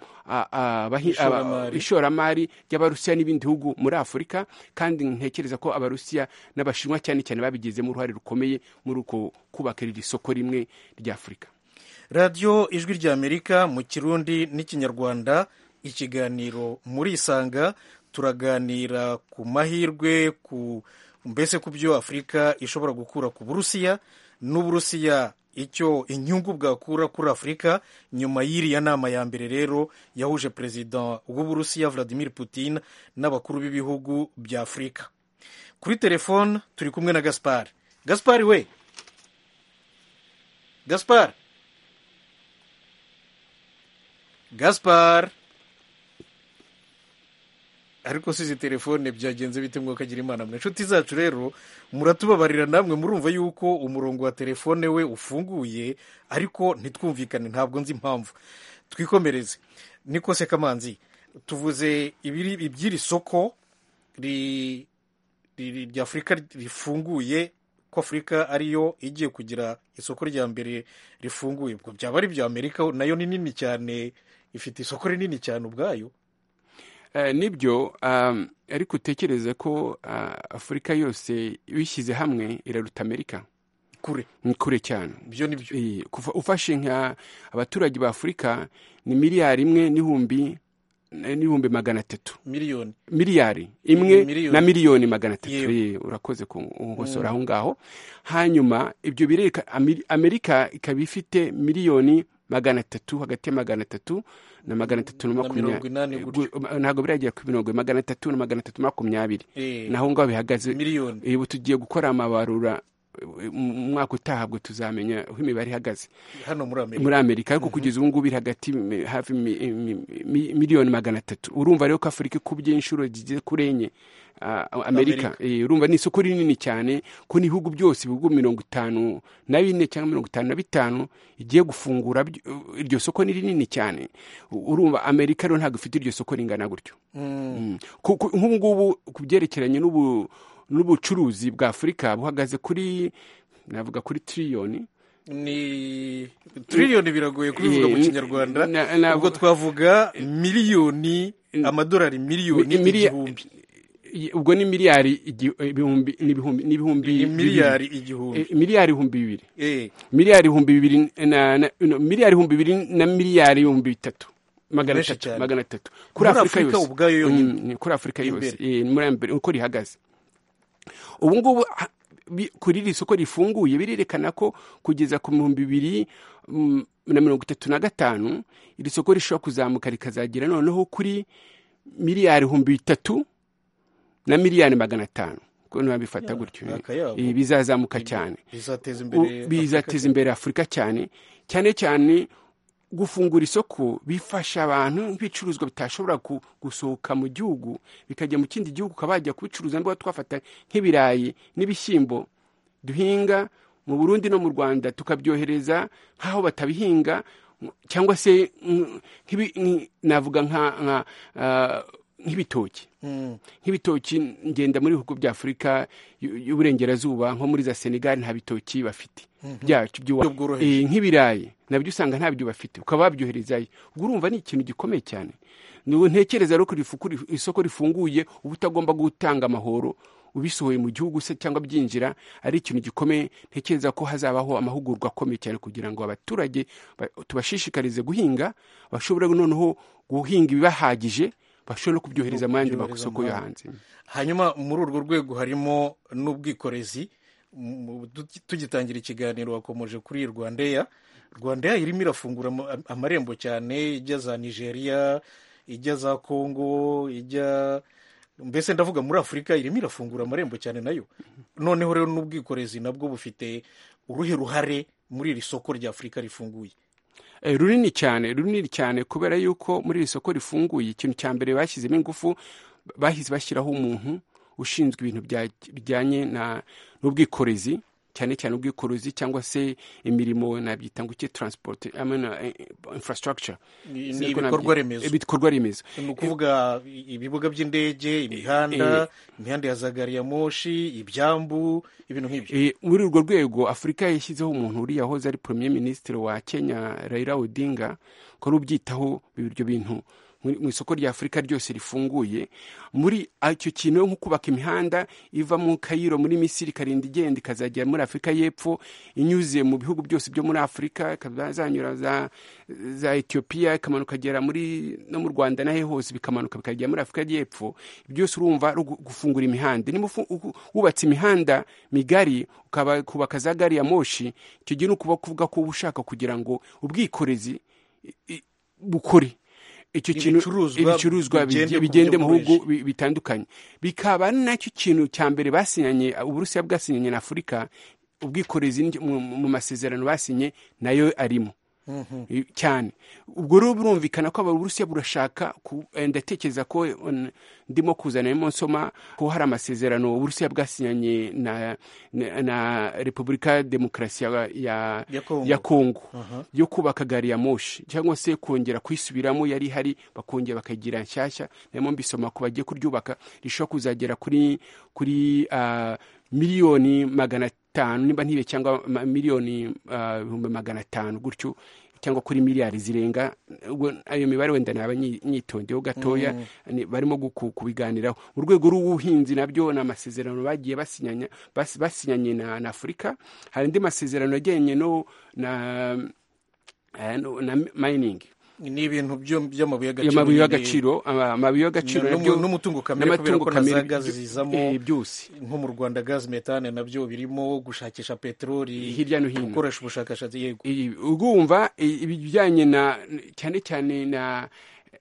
ishoramari ry'Abarusiya n'ibindi bihugu muri Afurika, kandi ntekereza ko Abarusiya n'Abashinwa cyane babigizemo uruhare rukomeye muri uko kubaka iri soko rimwe rya Afurika. Radio Ijwi ry'Amerika mu Kirundi n'Ikinyarwanda, ikiganiro muri Isanga. Turaganira ku mahirwe, mbese ku byo Afurika ishobora gukura ku Burusiya, n'Uburusiya icyo inyungu bwakura kuri Afurika nyuma y'iriya nama ya mbere rero yahuje perezida w'Uburusiya Vladimir Putin n'abakuru b'ibihugu bya Afurika. Kuri telefone turi kumwe na Gaspard. Gaspard we, Gaspard. Ariko sizi telefone byagenze bite mwokagira Imana mwe. Inshuti zacu rero muratubabarira, namwe murumva yuko umurongo wa telefone we ufunguye, ariko ntitwumvikane, ntabwo nzi impamvu. Twikomereze. Niko se Kamanzi, tuvuze iby'iri soko rya Afurika rifunguye, ko Afurika ariyo igiye kugira isoko rya mbere rifunguye. Ubwo byaba ari bya Amerika, nayo ni nini cyane, ifite isoko rinini cyane ubwayo. Nibyo, ariko utekereze ko Afurika yose bishyize hamwe iraruta Amerika kure cyane. Byo nibyo. Ufashe nka abaturage ba Afurika ni 1,1,2 n'ibihumbi 300 miliyari imwe na miliyoni 300. Urakoze kungosora aho ngaho. Hanyuma ibyo bireka Amerika ikaba ifite miliyoni 300, hagati ya 300 na 320, ntabwo biragera ku 300 na 320. Naho ngaho bihagaze miliyoni. Ubu tugiye gukora amabarura umwaka utaha bwo tuzamenya aho imibare ihagaze hano muri Amerika, ariko kugeza ubu ngubu biri hagati hafi miliyoni 300. Urumva rero ko Afurika ikubye inshuro zigiye kurenye Amerika. Urumva ni isoko rinini cyane ko n'ibihugu byose, ibihugu 54 cyangwa 55 igiye gufungura. Iryo soko ni rinini cyane. Urumva Amerika rero ntabwo ifite iryo soko ringana gutyo. Nk'ubu ngubu kubyerekeranye n'ubucuruzi bwa Afurika buhagaze kuri, navuga kuri triliyoni. Ni triliyoni biragoye kubivuga mu Kinyarwanda, ubwo twavuga miliyoni, amadolari miliyoni igihumbi. Ubwo ni miliyari ibihumbi n'ibihumbi miliyari igihumbi, miliyari 2,000, miliyari 2,000 na miliyari 300 kuri Afurika ubwayo yonyine, kuri Afurika yose muri mbere uko rihagaze. Ubu ngubu kuri iri soko rifunguye birerekana ko kugeza ku 2035 iri soko rishobora kuzamuka rikazagera noneho kuri miliyari 300 na miliyari 500. Ko nabifata gutyo bizazamuka cyane, bizateza imbere Afurika cyane cyane. Gufungura isoko bifasha abantu nk'ibicuruzwa bitashobora gusohoka mu gihugu bikajya mu kindi gihugu, kabajya kubicuruza. Ndwa twafata nk'ibirayi n'ibishyimbo duhinga mu Burundi no mu Rwanda tukabyohereza nk'aho batabihinga, cyangwa se navuga nk'ibitoki. Nk'ibitoki ngenda muri bihugu bya Afurika y'uburengerazuba nko muri za Senegal nta bitoki bafite byacu nk'ibirayi nabyo usanga ntabyo bafite, ukaba babyoherezayo. Ubwo urumva ni ikintu gikomeye cyane. Ntekereza rero ko isoko rifunguye uba utagomba gutanga amahoro ubisohoye mu gihugu se cyangwa byinjira, ari ikintu gikomeye. Ntekereza ko hazabaho amahugurwa akomeye cyane kugira ngo abaturage tubashishikarize guhinga, bashobora noneho guhinga ibibahagije, bashobora no kubyohereza mu yandi masoko yo hanze. Hanyuma muri urwo rwego harimo n'ubwikorezi. Tugitangira ikiganiro wakomeje kuri Rwandair irimo irafungura amarembo cyane, ijya za Nigeria, ijya za Congo, mbese ndavuga muri Afurika irimo irafungura amarembo cyane nayo. Noneho rero n'ubwikorezi nabwo bufite uruhe ruhare muri iri soko rya Afurika rifunguye? Runini cyane kubera yuko muri iri soko rifunguye ikintu cya mbere bashyizemo ingufu, bahise bashyiraho umuntu ushinzwe ibintu bijyanye n'ubwikorezi, cyane ubwikorezi cyangwa se imirimo nabyita ngo transport infrastructure, ibikorwa remezo. Ni ukuvuga ibibuga by'indege, imihanda ya za gari ya moshi, ibyambu, ibintu nk'ibyo. Muri urwo rwego Afurika yashyizeho umuntu uriya yahoze ari Premier Minister wa Kenya Raila Odinga, ko rubyitaho ibyo bintu mu isoko rya Afurika ryose rifunguye. Muri icyo kintu nko kubaka imihanda iva mu Cairo muri Misiri ikarinda igenda ikazagera muri Afurika y'Epfo, inyuze mu bihugu byose byo muri Afurika, ikazanyura za Ethiopia ikamanuka kagera no mu Rwanda nahe hose bikamanuka bikagera muri Afurika y'Epfo. Byose urumva gufungura imihanda. Ni wubatse imihanda migari kubaka za gari ya moshi, icyo gihe nukuba kuvuga ko ushaka kugira ngo ubwikorezi bukore icyo kintu, ibicuruzwa bigende mu bihugu bitandukanye. Bikaba nacyo kintu cya mbere basinyanye, Uburusiya bwasinyanye na Afurika, ubwikorezi mu masezerano basinye nayo arimo cyane. Ubwo rero birumvikana ko Uburusiya burashaka, ndatekereza ko ndimo kuzanamo nsoma ko hari amasezerano Uburusiya bwasinyanye na Repubulika Demokarasi ya Kongo yo kubaka gari ya moshi, cyangwa se kongera kwisubiramo yari hari bakongera bakagira nshyashya. Nemo mbisoma ko bagiye kuryubaka rishobora kuzagera kuri miliyoni 500 nimba ntibe, cyangwa miliyoni 500 gutyo, cyangwa kuri miliyari zirenga. Ayo mibare wenda naba nyitondeho gatoya, barimo kubiganiraho. Mu rwego rw'ubuhinzi nabyo ni amasezerano bagiye basinyanye na Afurika. Hari indi masezerano ajyanye na mining, ni ibintu by'amabuye y'agaciro amabuye y'agaciro n'umutungo kamere kubera ko na za gazi zizamo byose nko mu Rwanda gazi metane nabyo birimo gushakisha peteroli hirya no hino gukoresha ubushakashatsi yego ugumva ibijyanye na cyane cyane na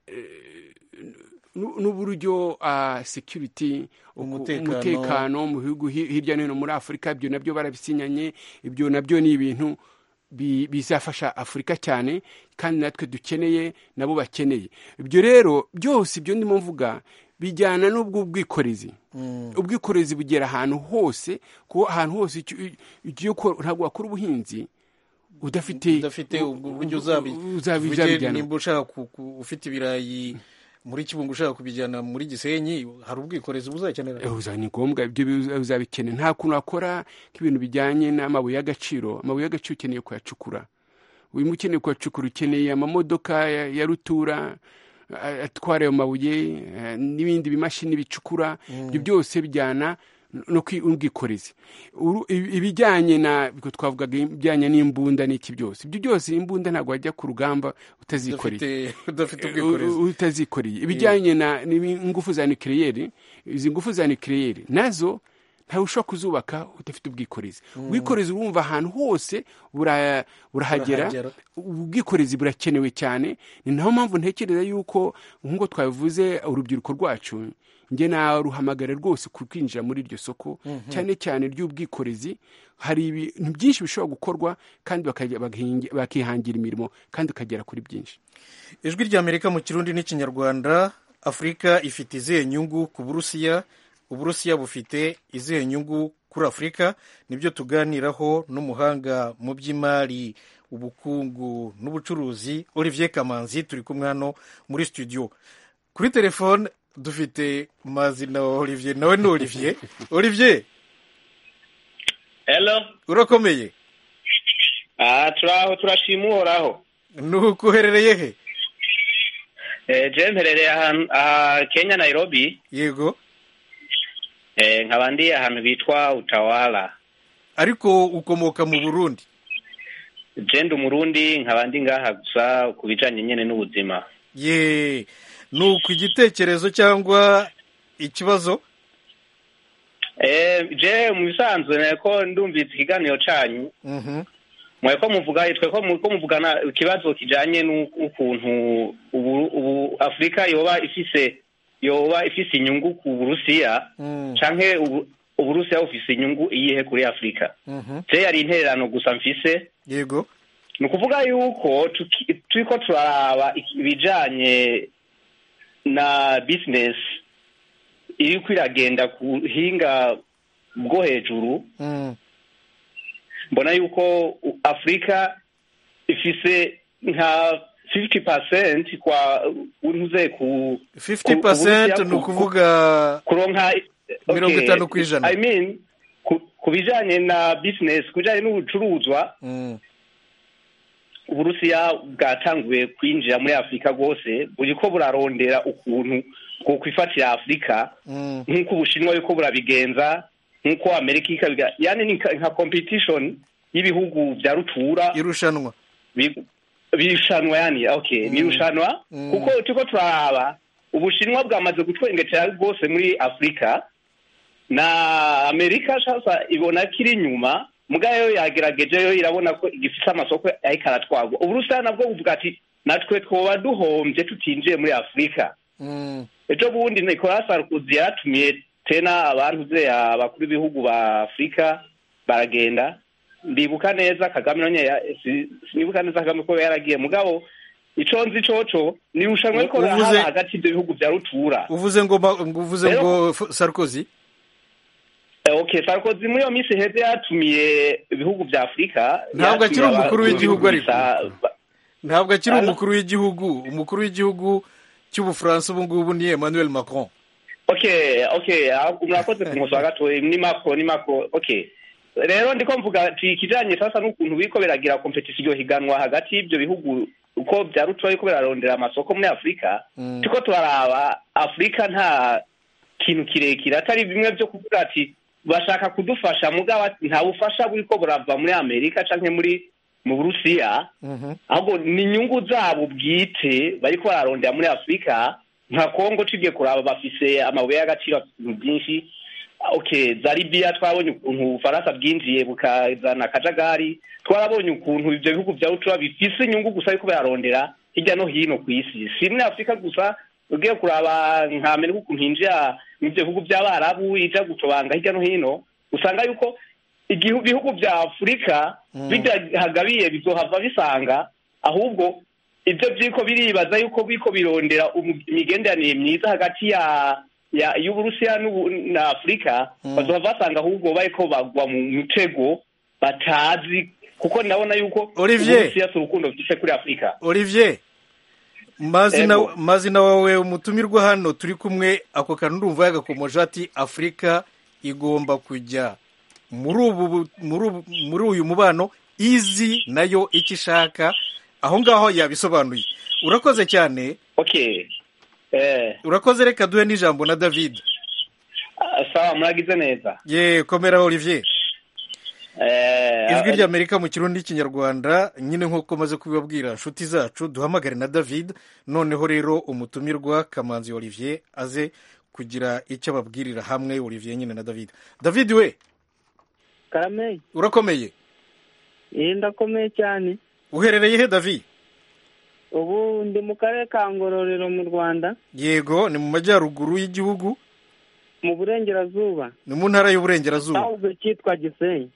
n'uburyo security umutekano mu bihugu hirya no hino muri Afurika ibyo nabyo barabisinyanye ibyo nabyo ni ibintu bizafasha Afurika cyane kandi natwe dukeneye nabo bakeneye ibyo rero byose ibyo ndimo mvuga bijyana n'ubwo ubwikorezi ubwikorezi bugera ahantu hose kuko ahantu hose ntabwo wakora ubuhinzi udafite uburyo uzabijyana nimba ushaka ufite ibirayi muri Kibungo ushaka kubijyana muri Gisenyi hari ubwikorezi buzakenera ni ngombwa ibyo uzabikenera nta kuntu akora nk'ibintu bijyanye n'amabuye y'agaciro ukeneye kuyacukura uyu ukeneye kuyacukura ukeneye amamodoka ya rutura atwara ayo mabuye n'ibindi bimashini bicukura ibyo byose bijyana no ubwikorezi ibijyanye na twavugaga ibijyanye n'imbunda n'iki byose ibyo byose imbunda ntabwo wajya ku rugamba utazikoreye ibijyanye n'ingufu za nucleaire izi ngufu za nucleaire nazo ntawe ushobora kuzubaka udafite ubwikorezi ubwikorezi urumva ahantu hose burahagera ubwikorezi burakenewe cyane ni naho mpamvu ntekereza yuko nk'uko twabivuze urubyiruko rwacu njye naruhamagara rwose kwinjira muri iryo soko cyane cyane ry'ubwikorezi hari ibintu byinshi bishobora gukorwa kandi bakihangira imirimo kandi ukagera kuri byinshi. Ijwi ry'Amerika mu Kirundi n'Ikinyarwanda. Afurika ifite izihe nyungu ku Burusiya, Uburusiya bufite izihe nyungu kuri Afurika? Nibyo tuganiraho n'umuhanga mu by'imari, ubukungu n'ubucuruzi Olivier Kamanzi. Turi kumwe hano muri studio. Kuri telefone dufite Mazina Olivier. Nawe ni Olivier. Olivier, hello, urakomeye? Turaho, turashima uhoraho. Nuko uherereye he? Je mperereye ahantu Kenya, Nairobi. Yego. Nkaba ndi ahantu bitwa Utawala. Ariko ukomoka mu Burundi? Je ndi Umurundi, nkaba ndi ngaha gusa kubijanye nyene n'ubuzima. Ye, nuko igitekerezo cyangwa ikibazo? Je mu bisanzwe nako ndumvise ikiganiro canyu. Mweko muvuga ko muvugana ikibazo kijanye n'ukuntu ubu Afrika yoba ifise inyungu ku Burusiya canke Uburusiya bufise inyungu iyihe kuri Afrika. Je yari intererano gusa mfise. Yego. Nukuvuga yuko turiko turaraba ibijanye na business iri kwiragenda kuhinga bwo hejuru. Mbona yuko Afrika ifise nka 50% kwa untuze ku 50% nukuvuga kuronka 50%. I mean kubijanye na business, kubijanye n'ubucuruzwa. Uburusiya bwatanguye kwinjira muri Afrika rwose, buriko burarondera ukuntu bwo kwifatira Afrika nk'uko Ubushinwa yuko burabigenza, nk'uko Amerika ikabiga, yani ni nka competition y'ibihugu bya rutura, irushanwa yani birushanwa kuko tuko turaraba Ubushinwa bwamaze gutwengetera rwose muri Afrika, na Amerika shasa ibona kiri nyuma, mugayo yagerageje yo irabona ko igifite amasoko ayikaratwagwa. Uburusiya nabwo buvuga ati natwe twoba duhombye tutinjiye muri Afrika. Ejo bundi Nicolas Sarkozy yaratumiye tena abantu abakuru b'ibihugu ba Afrika baragenda. Ndibuka neza Kagame none sinibuka neza Kagame ko yaragiye, mugabo ico nzi coco ni rushanwa ariko hagati y'ibyo bihugu bya rutura. Uvuze ngo Sarkozy? Sarkozy muri yo misi heze yatumiye ibihugu bya Afrika. Ntabwo akiri umukuru w'igihugu, ariko ntabwo akiri umukuru w'igihugu. Umukuru w'igihugu cy'Ubufaransa ubu ngubu ni Emmanuel Macron. Murakoze kumusoza gato, ni Macron. Rero ndiko mvuga ikijanye sasa n'ukuntu biko biragira competition higanwa hagati y'ibyo bihugu uko bya rutura yuko birarondera amasoko muri Afrika. Tuko turaraba Afrika nta kintu kirekire, atari bimwe byo kuvuga ati bashaka kudufasha, mugabo nta bufasha buriko burava muri Amerika canke muri mu Burusiya ahubwo ni inyungu zabo bwite bariko bararondera muri Afurika. Nka Kongo tugiye kuraba bafise amabuye y'agaciro byinshi. Okay, za Libya twabonye ukuntu Ubufaransa bwinjiye bukazana akajagari, twarabonye ukuntu ivyo bihugu vya Utura bifise inyungu gusa ariko bararondera hirya no hino ku isi. Si muri Afurika gusa, ugiye kuraba nka Amerika ukuntu hinjira mu bihugu by'Abarabu ija gutobanga hirya no hino, usanga yuko ibihugu vya Afurika bidahagabiye bizohava bisanga ahubwo ivyo byiko biribaza yuko biko birondera imigenderanire myiza hagati y'Uburusiya na Afurika, bazohava basanga ahubwo bariko bagwa mu mutego batazi, kuko ndabona yuko Uburusiya si urukundo bifise kuri Afurika. Olivier, mazina wawe umutumirwa hano turi kumwe, ako kantu ndumva yagakomoje ati Afurika igomba kujya muri uyu mubano izi nayo icyo ishaka, aho ngaho yabisobanuye. Urakoze cyane. Okay. Urakoze, reka duhe n'ijambo na David. Sawa, muragize neza. Komera Olivier. Ijwi ry'Amerika mu Kirundi n'Ikinyarwanda, nyine nk'uko maze kubibabwira inshuti zacu, duhamagare na David. Noneho rero umutumirwa Kamanzi Olivier aze kugira icyo ababwirira hamwe. Olivier nyine na David. David we. Karame. Urakomeye? Ndakomeye cyane. Uherereye he David? Ubu ndi mu karere ka Ngororero mu Rwanda. Yego, ni mu majyaruguru y'igihugu? Mu burengerazuba. Ni mu ntara y'uburengerazuba. Ahubwo cyitwa Gisenyi.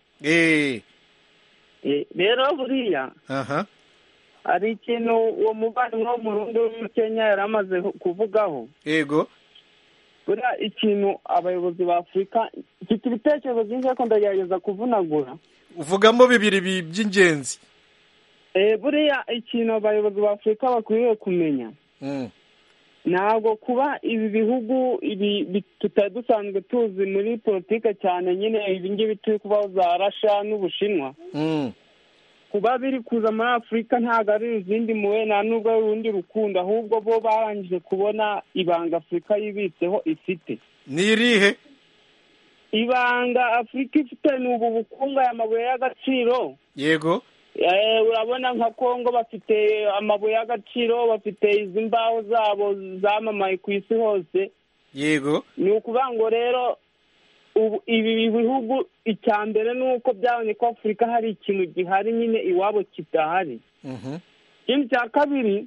Rero buriya hari ikintu uwo muvandimwe wo mu Burundi wo muri Kenya yari amaze kuvugaho. Yego. Buriya ikintu abayobozi ba Afurika, mfite ibitekerezo byinshi ariko ndagerageza kuvunagura. Uvugamo bibiri by'ingenzi. Buriya ikintu abayobozi ba Afurika bakwiriye kumenya, ntabwo kuba ibi bihugu tutari dusanzwe tuzi muri politike cyane, nyine ibi ngibi turi kubaho za Russia n'Ubushinwa, kuba biri kuza muri Afurika ntabwo ari izindi muwe, nta nubwo ari urundi rukundo, ahubwo bo barangije kubona ibanga Afurika yibitseho ifite. Ni irihe? Ibanga Afurika ifite ni ubu bukungu, amabuye y'agaciro. Yego. Urabona nka Kongo bafite amabuye y'agaciro, bafite izi mbaho zabo zamamaye ku isi hose. Yego. Ni ukuvuga ngo rero ibi bihugu icya mbere ni uko byabonye ko Afurika hari ikintu gihari nyine iwabo kidahari. Ikindi cya kabiri,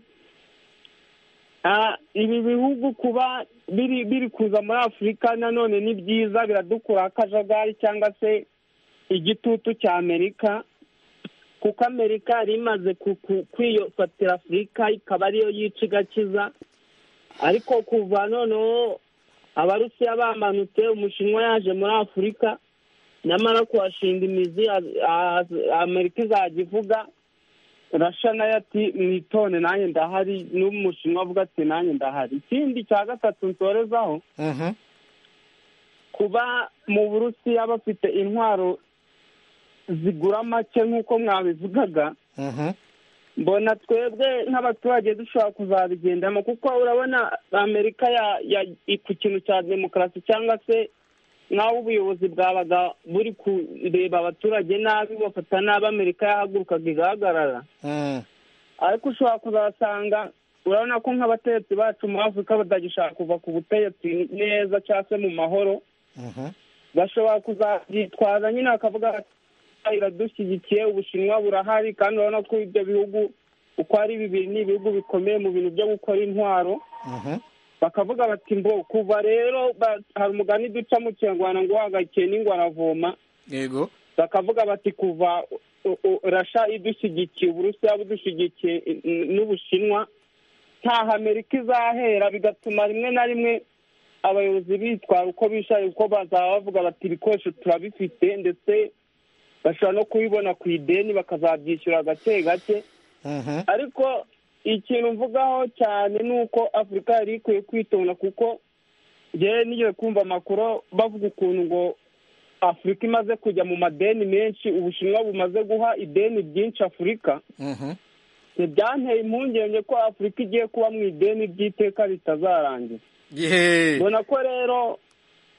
ibi bihugu kuba biri kuza muri Afurika nanone ni byiza, biradukura akajagari cyangwa se igitutu cya Amerika, kuko Amerika yari imaze kwifatira Afurika ikaba ariyo yica igakiza, ariko kuva noneho Abarusiya bamanutse, Umushinwa yaje muri Afurika, nyamara kuhashinga imizi Amerika izajya ivuga, Russia nayo ati mwitone nanjye ndahari, n'Umushinwa avuga ati nanjye ndahari. Ikindi cya gatatu nsorezaho, kuba mu Burusiya bafite intwaro zigura make nk'uko mwabivugaga, mbona twebwe nk'abaturage dushobora kuzabigendamo, kuko urabona Amerika ku kintu cya demokarasi cyangwa se nk'aho ubuyobozi bwabaga buri kureba abaturage nabi, bafata nabi, Amerika yahagurukaga igahagarara. Ariko ushobora kuzasanga, urabona ko nk'abategetsi bacu muri Afurika batagishaka kuva ku butegetsi neza cyangwa se mu mahoro, bashobora kuzabyitwaza nyine bakavuga iradushyigikiye, Ubushinwa burahari, kandi urabona ko ibyo bihugu uko ari bibiri ni ibihugu bikomeye mu bintu byo gukora intwaro. Bakavuga bati mbo kuva rero, hari umugani duca mu Kinyarwanda ngo uhagakiye n'ingwe aravoma. Yego. Bakavuga bati kuva Russia idushyigikiye, Uburusiya budushyigikiye n'Ubushinwa, ntaho Amerika izahera, bigatuma rimwe na rimwe abayobozi bitwara uko bishaye, uko bazaba bavuga bati ibikoresho turabifite, ndetse bashobora no kubibona ku ideni bakazabyishyura gake gake. Ariko ikintu mvugaho cyane ni uko Afurika yari ikwiye kwitonda, kuko njyewe nigeze kumva amakuru bavuga ukuntu ngo Afurika imaze kujya mu madeni menshi, Ubushinwa bumaze guha ideni byinshi Afurika. Byanteye impungenge ko Afurika igiye kuba mu ideni ry'iteka ritazarangira. Mbona ko rero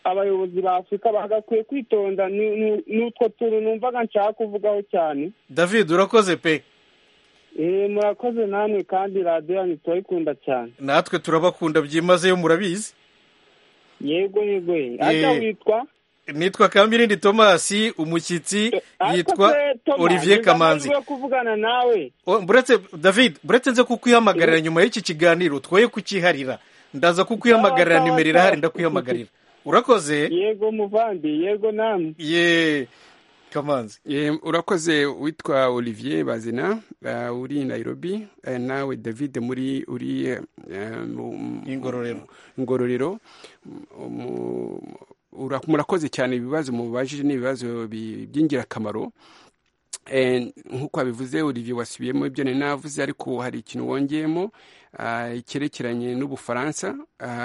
abayobozi ba afurika bagakwiye kwitonda. n'utwo tuntu numvaga nshaka kuvugaho cyane. David urakoze pe. Murakoze namwe kandi radiyo yanyu turayikunda cyane. Natwe turabakunda byimazeyo murabizi. Yego ajya witwa? Nitwa Kamirindi Thomas, umushyitsi yitwa Olivier Kamanzi. Kuvugana nawe. David, buretse nze kukwihamagarira nyuma y'iki kiganiro twoye kukiharira. Ndaza kukwihamagarira nimero irahari ndakwihamagarira. Urakoze? Yego muvandi, yego namwe. Kamanzi. Urakoze witwa Olivier Bazina, uri Nairobi, nawe David uri Ngororero. Murakoze cyane, ibibazo mubajije n'ibibazo by'ingirakamaro. Nk'uko abivuze Olivier wasubiyemo ibyo navuze, ariko hari ikintu wongeyemo icyerekeranye n'Ubufaransa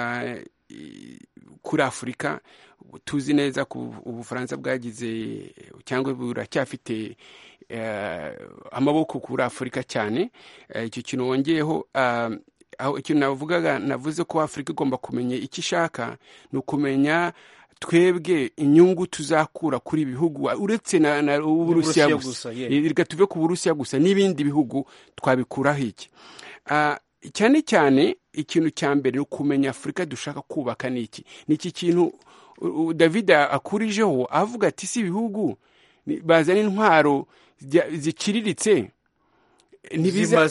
kuri Afurika. Tuzi neza ko Ubufaransa bwagize cyangwa buracyafite amaboko kuri Afurika cyane. Icyo kintu wongeyeho, aho ikintu navuze ko Afurika igomba kumenya icyo ishaka, ni ukumenya twebwe inyungu tuzakura kuri bihugu uretse na Uburusiya gusa. Reka tuve ku Burusiya gusa, n'ibindi bihugu twabikuraho iki. Cyane cyane ikintu cya mbere ni ukumenya Afurika dushaka kubaka niki. Niki kintu David akurijeho avuga ati si ibihugu bazana intwaro ziciriritse ntibiza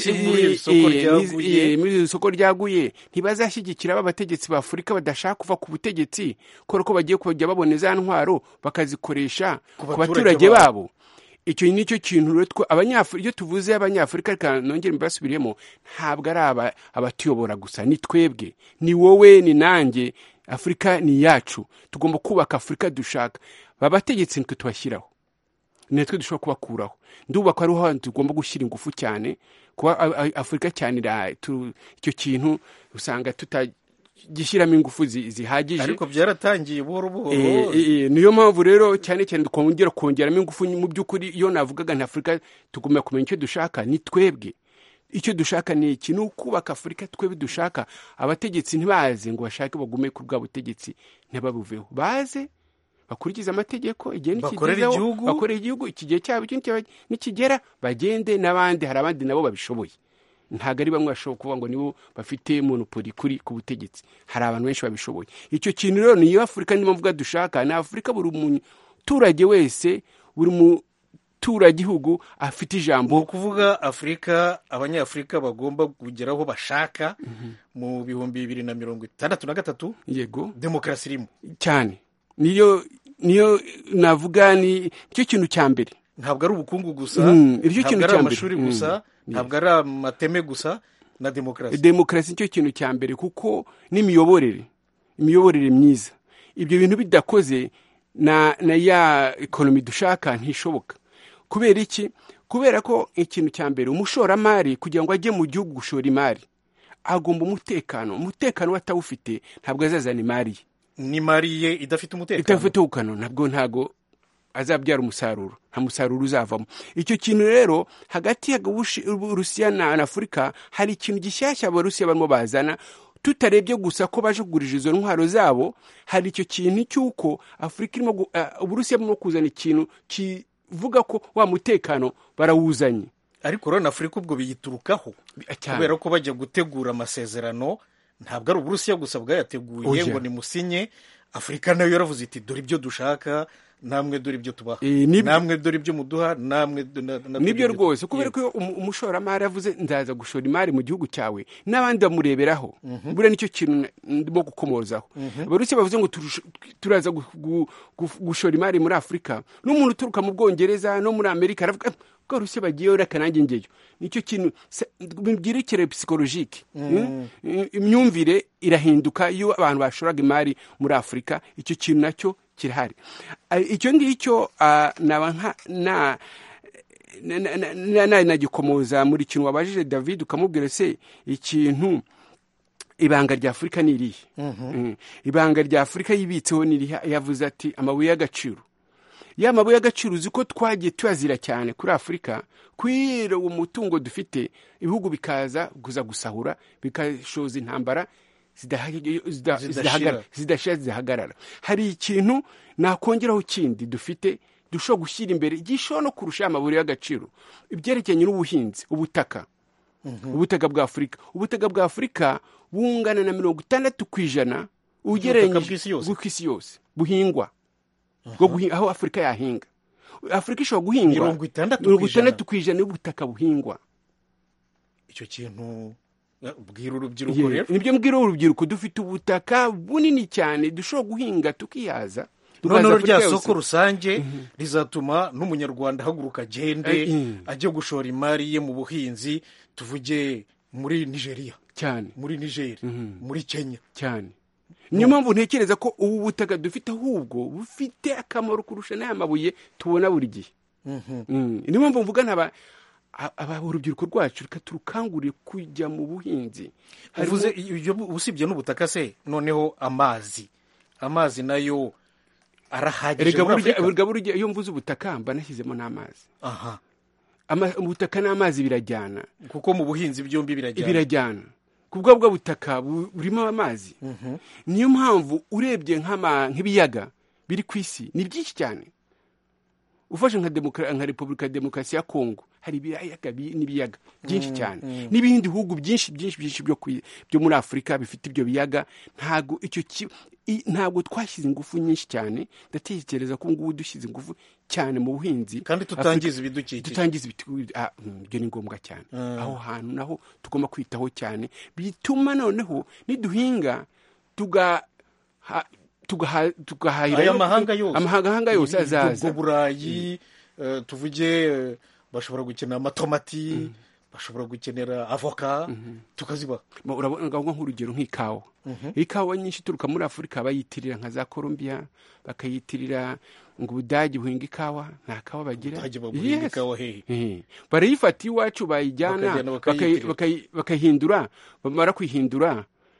muri isoko ryaguye, ntibazashyigikira abategetsi ba Afurika badashaka kuva ku butegetsi ko bagiye kujya babona za ntwaro bakazikoresha ku baturage babo. Icyo ni cyo kintu abanyafurika, iyo tuvuze abanyafurika, reka nongere mbasubiremo, ntabwo ari abatuyobora gusa, ni twebwe, ni wowe, ni nanjye. Afurika ni yacu, tugomba kubaka Afurika dushaka. Babategetsi nitwe tubashyiraho, nitwe dushobora kubakuraho. Ndubaka ari ho tugomba gushyira ingufu cyane kuba Afurika cyane. Icyo kintu usanga tutagishyiramo ingufu zihagije, ariko byaratangiye buhoro buhoro. Niyo mpamvu rero cyane kongeramo ingufu. Mu by'ukuri iyo navugaga nta Afurika tugomba kumenya icyo dushaka, ni twebwe. Icyo dushaka ni iki, ni ukubaka Afurika twebwe dushaka. Abategetsi ntibaze ngo bashake bagume ku bwa butegetsi, ntibabuveho, baze bakurikiza amategeko, igihe nikigezeho bakorera igihugu, ikigihe cyabo nikigera bagende n'abandi. Hari abandi nabo babishoboye, ntabwo ari bamwe bashobora kuvuga ngo nibo bafite monopoli kuri ku butegetsi. Hari abantu benshi babishoboye. Icyo kintu rero niyo Afurika ndimo mvuga dushaka. Na Afurika buri muturage wese, buri muturage afite ijambo. Kuvuga Afurika, abanyafurika bagomba kugeraho bashaka mu 2063. Yego, demokarasi irimo cyane. Niyo navuga ni cyo kintu cya mbere. Ntabwo ari ubukungu gusa, ntabwo ari amashuri gusa, ntabwo ari amateme gusa, na demokarasi. Demokarasi nicyo kintu cya mbere, kuko n'imiyoborere myiza. Ibyo bintu bidakoze na ya ekonomi dushaka ntishoboka. Kubera iki? Kubera ko ikintu cya mbere, umushoramari kugira ngo ajye mu gihugu gushora imari agomba umutekano. Umutekano watawufite ntabwo azazana imari ye. Ni mari ye idafite umutekano, ntabwo azabyara umusaruro, nta musaruro uzavamo. Icyo kintu rero hagati y'Uburusiya na Afurika hari ikintu gishyashya Abarusiya barimo bazana, tutarebye gusa ko baje kugurira izo ntwaro zabo. Hari icyo kintu cy'uko Afurika irimo Uburusiya burimo kuzana ikintu kivuga ko wa mutekano barawuzanye. Ariko rero Afurika ubwo biyiturukaho, kubera ko bajya gutegura amasezerano. Ntabwo ari Uburusiya gusa bwayateguye ngo nimusinye. Afurika nayo yaravuze iti dore ibyo dushaka, namwe dore ibyo tubaha, namwe dore ibyo muduha, namwe nibyo rwose. Kubera ko umushoramari yavuze nzaza gushora imari mu gihugu cyawe, n'abandi bamureberaho. Buriya nicyo kintu ndimo gukomozaho. Abarusiya bavuze ngo turaza gushora imari muri Afurika. N'umuntu uturuka mu Bwongereza no muri Amerika aravuga ko Rusiya bagiyeyo, reka nanjye ngeyo. Nicyo kintu bibyerekeye psychologique. Imyumvire irahinduka iyo abantu bashoraga imari muri Afurika. Icyo kintu nacyo kirahari. Icyo ngicyo nagikomoza muri kintu wabajije David, ukamubwira se ikintu ibanga rya Afurika ni irihe. Ibanga rya Afurika yibitseho ni irihe? Yavuze ati amabuye y'agaciro. Ya mabuye y'agaciro uzi ko twagiye tuyazira cyane kuri Afurika, kwira umutungo dufite, ibihugu bikaza gusa gusahura, bikashoza intambara zidahagarara. Hari ikintu nakongeraho kindi dufite dushobora gushyira imbere gishobora no kurusha amabuye y'agaciro, ibyerekeranye n'ubuhinzi, ubutaka bwa Afurika. Ubutaka bwa Afurika bungana na 60% ugereranyije bw'isi yose buhingwa, aho Afurika yahinga. Afurika ishobora guhingwa 60% y'ubutaka buhingwa. Icyo kintu bwira urubyiruko rero. Nibyo mbwira urubyiruko, dufite ubutaka bunini cyane dushobora guhinga tukihaza. Noneho rya soko rusange rizatuma n'umunyarwanda ahaguruka agende ajye gushora imari ye mu buhinzi, tuvuge muri Nigeria cyane, muri Niger, muri Kenya cyane. Niyo mpamvu ntekereza ko ubu butaka dufite ahubwo bufite akamaro kurusha n'aya mabuye tubona buri gihe. Niyo mpamvu mvuga urubyiruko rwacu reka turukangurire kujya mu buhinzi. Uvuze usibye n'ubutaka se, noneho amazi nayo arahagije muri Afurika. Burya iyo mvuze ubutaka mba nashyizemo n'amazi. Ubutaka n'amazi birajyana, kuko mu buhinzi byombi birajyana. Kubwo butaka burimo amazi. Niyo mpamvu urebye nk'ibiyaga biri ku isi ni byinshi cyane. Ufashe nka Repubulika Demokarasi ya Kongo, hari ibiyaga n'ibiyaga byinshi cyane, n'ibindi bihugu byinshi byo muri Afurika bifite ibyo biyaga. Ntabwo twashyize ingufu nyinshi cyane. Ndatekereza ko ngubu dushyize ingufu cyane mu buhinzi kandi tutangiza ibidukikije. Ibyo ni ngombwa cyane. Aho hantu naho tugomba kwitaho cyane, bituma noneho niduhinga tugahahira aya mahanga yose azaza. Burayi, tuvuge bashobora gukenera amatomati, bashobora gukenera avoka, tukazibaha. Urabona nk'urugero nk'ikawa. Ikawa nyinshi ituruka muri Afurika bayitirira nka za Colombia, bakayitirira ngo Ubudage buhinga ikawa, nta kawa bagira. Barayifata iwacu bayijyana bakayihindura, bamara kwihindura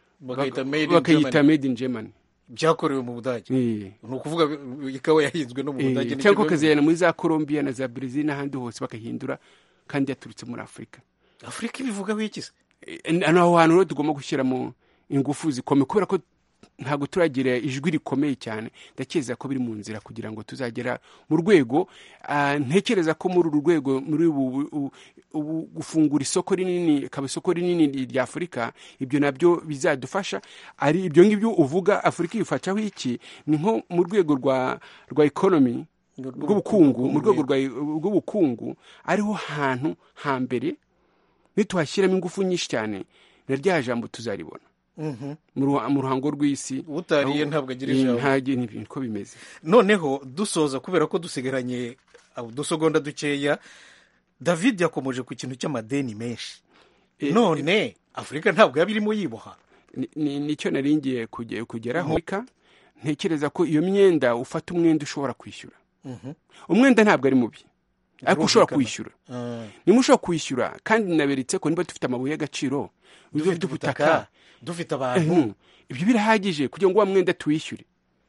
bakayita made in Germany. Byakorewe mu Budage. Ni ukuvuga ikawa yahinzwe no mu Budage, cyangwa bakazijyana muri za Colombia na za Brazil n'ahandi hose bakahindura, kandi yaturutse muri Afurika. Afurika ibivugaho iki se? Aho hantu rero tugomba gushyiramo ingufu zikomeye, kubera ko ntabwo turagira ijwi rikomeye cyane. Ndakeka ko biri mu nzira kugira ngo tuzagera mu rwego. Ntekereza ko muri uru rwego, muri gufungura isoko rinini, akaba isoko rinini rya Afurika, ibyo nabyo bizadufasha. Ari ibyo ngibyo uvuga Afurika yifashaho iki, ni nko mu rwego rwa economy, rw'ubukungu. Mu rwego rw'ubukungu ariho hantu hambere nituhashyiramo ingufu nyinshi cyane, na rya jambo tuzaribona mu ruhango rw'isi. Utariye ntabwo agira ijambo. Niko bimeze. Noneho dusoza, kubera ko dusigaranye udusegonda dukeya, David yakomeje ku kintu cy'amadeni menshi. None Afurika ntabwo yaba irimo yiboha. Nicyo naringiye kugeraho. Ntekereza ko iyo myenda, ufata umwenda ushobora kwishyura. Umwenda ntabwo ari mubi, ariko ushobora kwishyura. Niba ushobora kwishyura, kandi naberetse ko niba dufite amabuye y'agaciro, dufite ubutaka, dufite abantu, ibyo birahagije kugira ngo wa mwenda tuwishyure.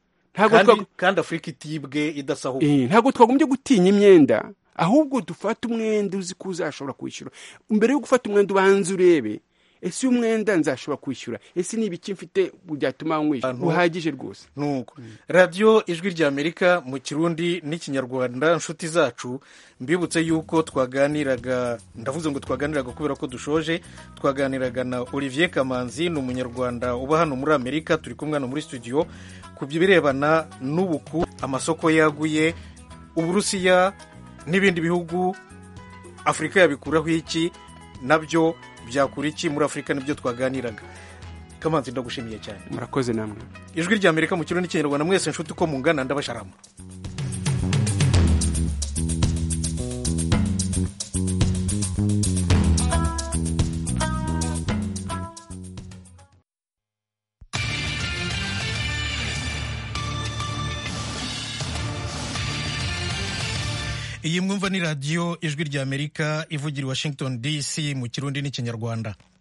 Kandi Afurika itibwe idasahuka. Ntabwo twagombye gutinya imyenda, ahubwo dufata umwenda uzi ko uzashobora kwishyura. Mbere yo gufata umwenda ubanza urebe, ese umwenda nzashobora kwishyura, ese ni ibiki mfite byatuma nkwishyura. Buhagije rwose. Nuko Radio Ijwi rya Amerika mu Kirundi n'Ikinyarwanda, inshuti zacu, mbibutse yuko twaganiraga kubera ko dushoje, twaganiraga na Olivier Kamanzi, ni umunyarwanda uba hano muri Amerika. Turi kumwe hano muri studio ku birebana n'ubuku, amasoko yaguye, Uburusiya n'ibindi bihugu. Afurika yabikuraho iki, nabyo byakura iki muri Afurika, nibyo twaganiraga. Kamanzi, ndagushimiye cyane. Murakoze namwe. Ijwi rya Amerika mu Kirundi n'Ikinyarwanda, mwese inshuti ko mungana, ndabasharama. Iyi mwumva ni Radio Ijwi rya Amerika ivugira i Washington DC mu Kirundi n'Ikinyarwanda.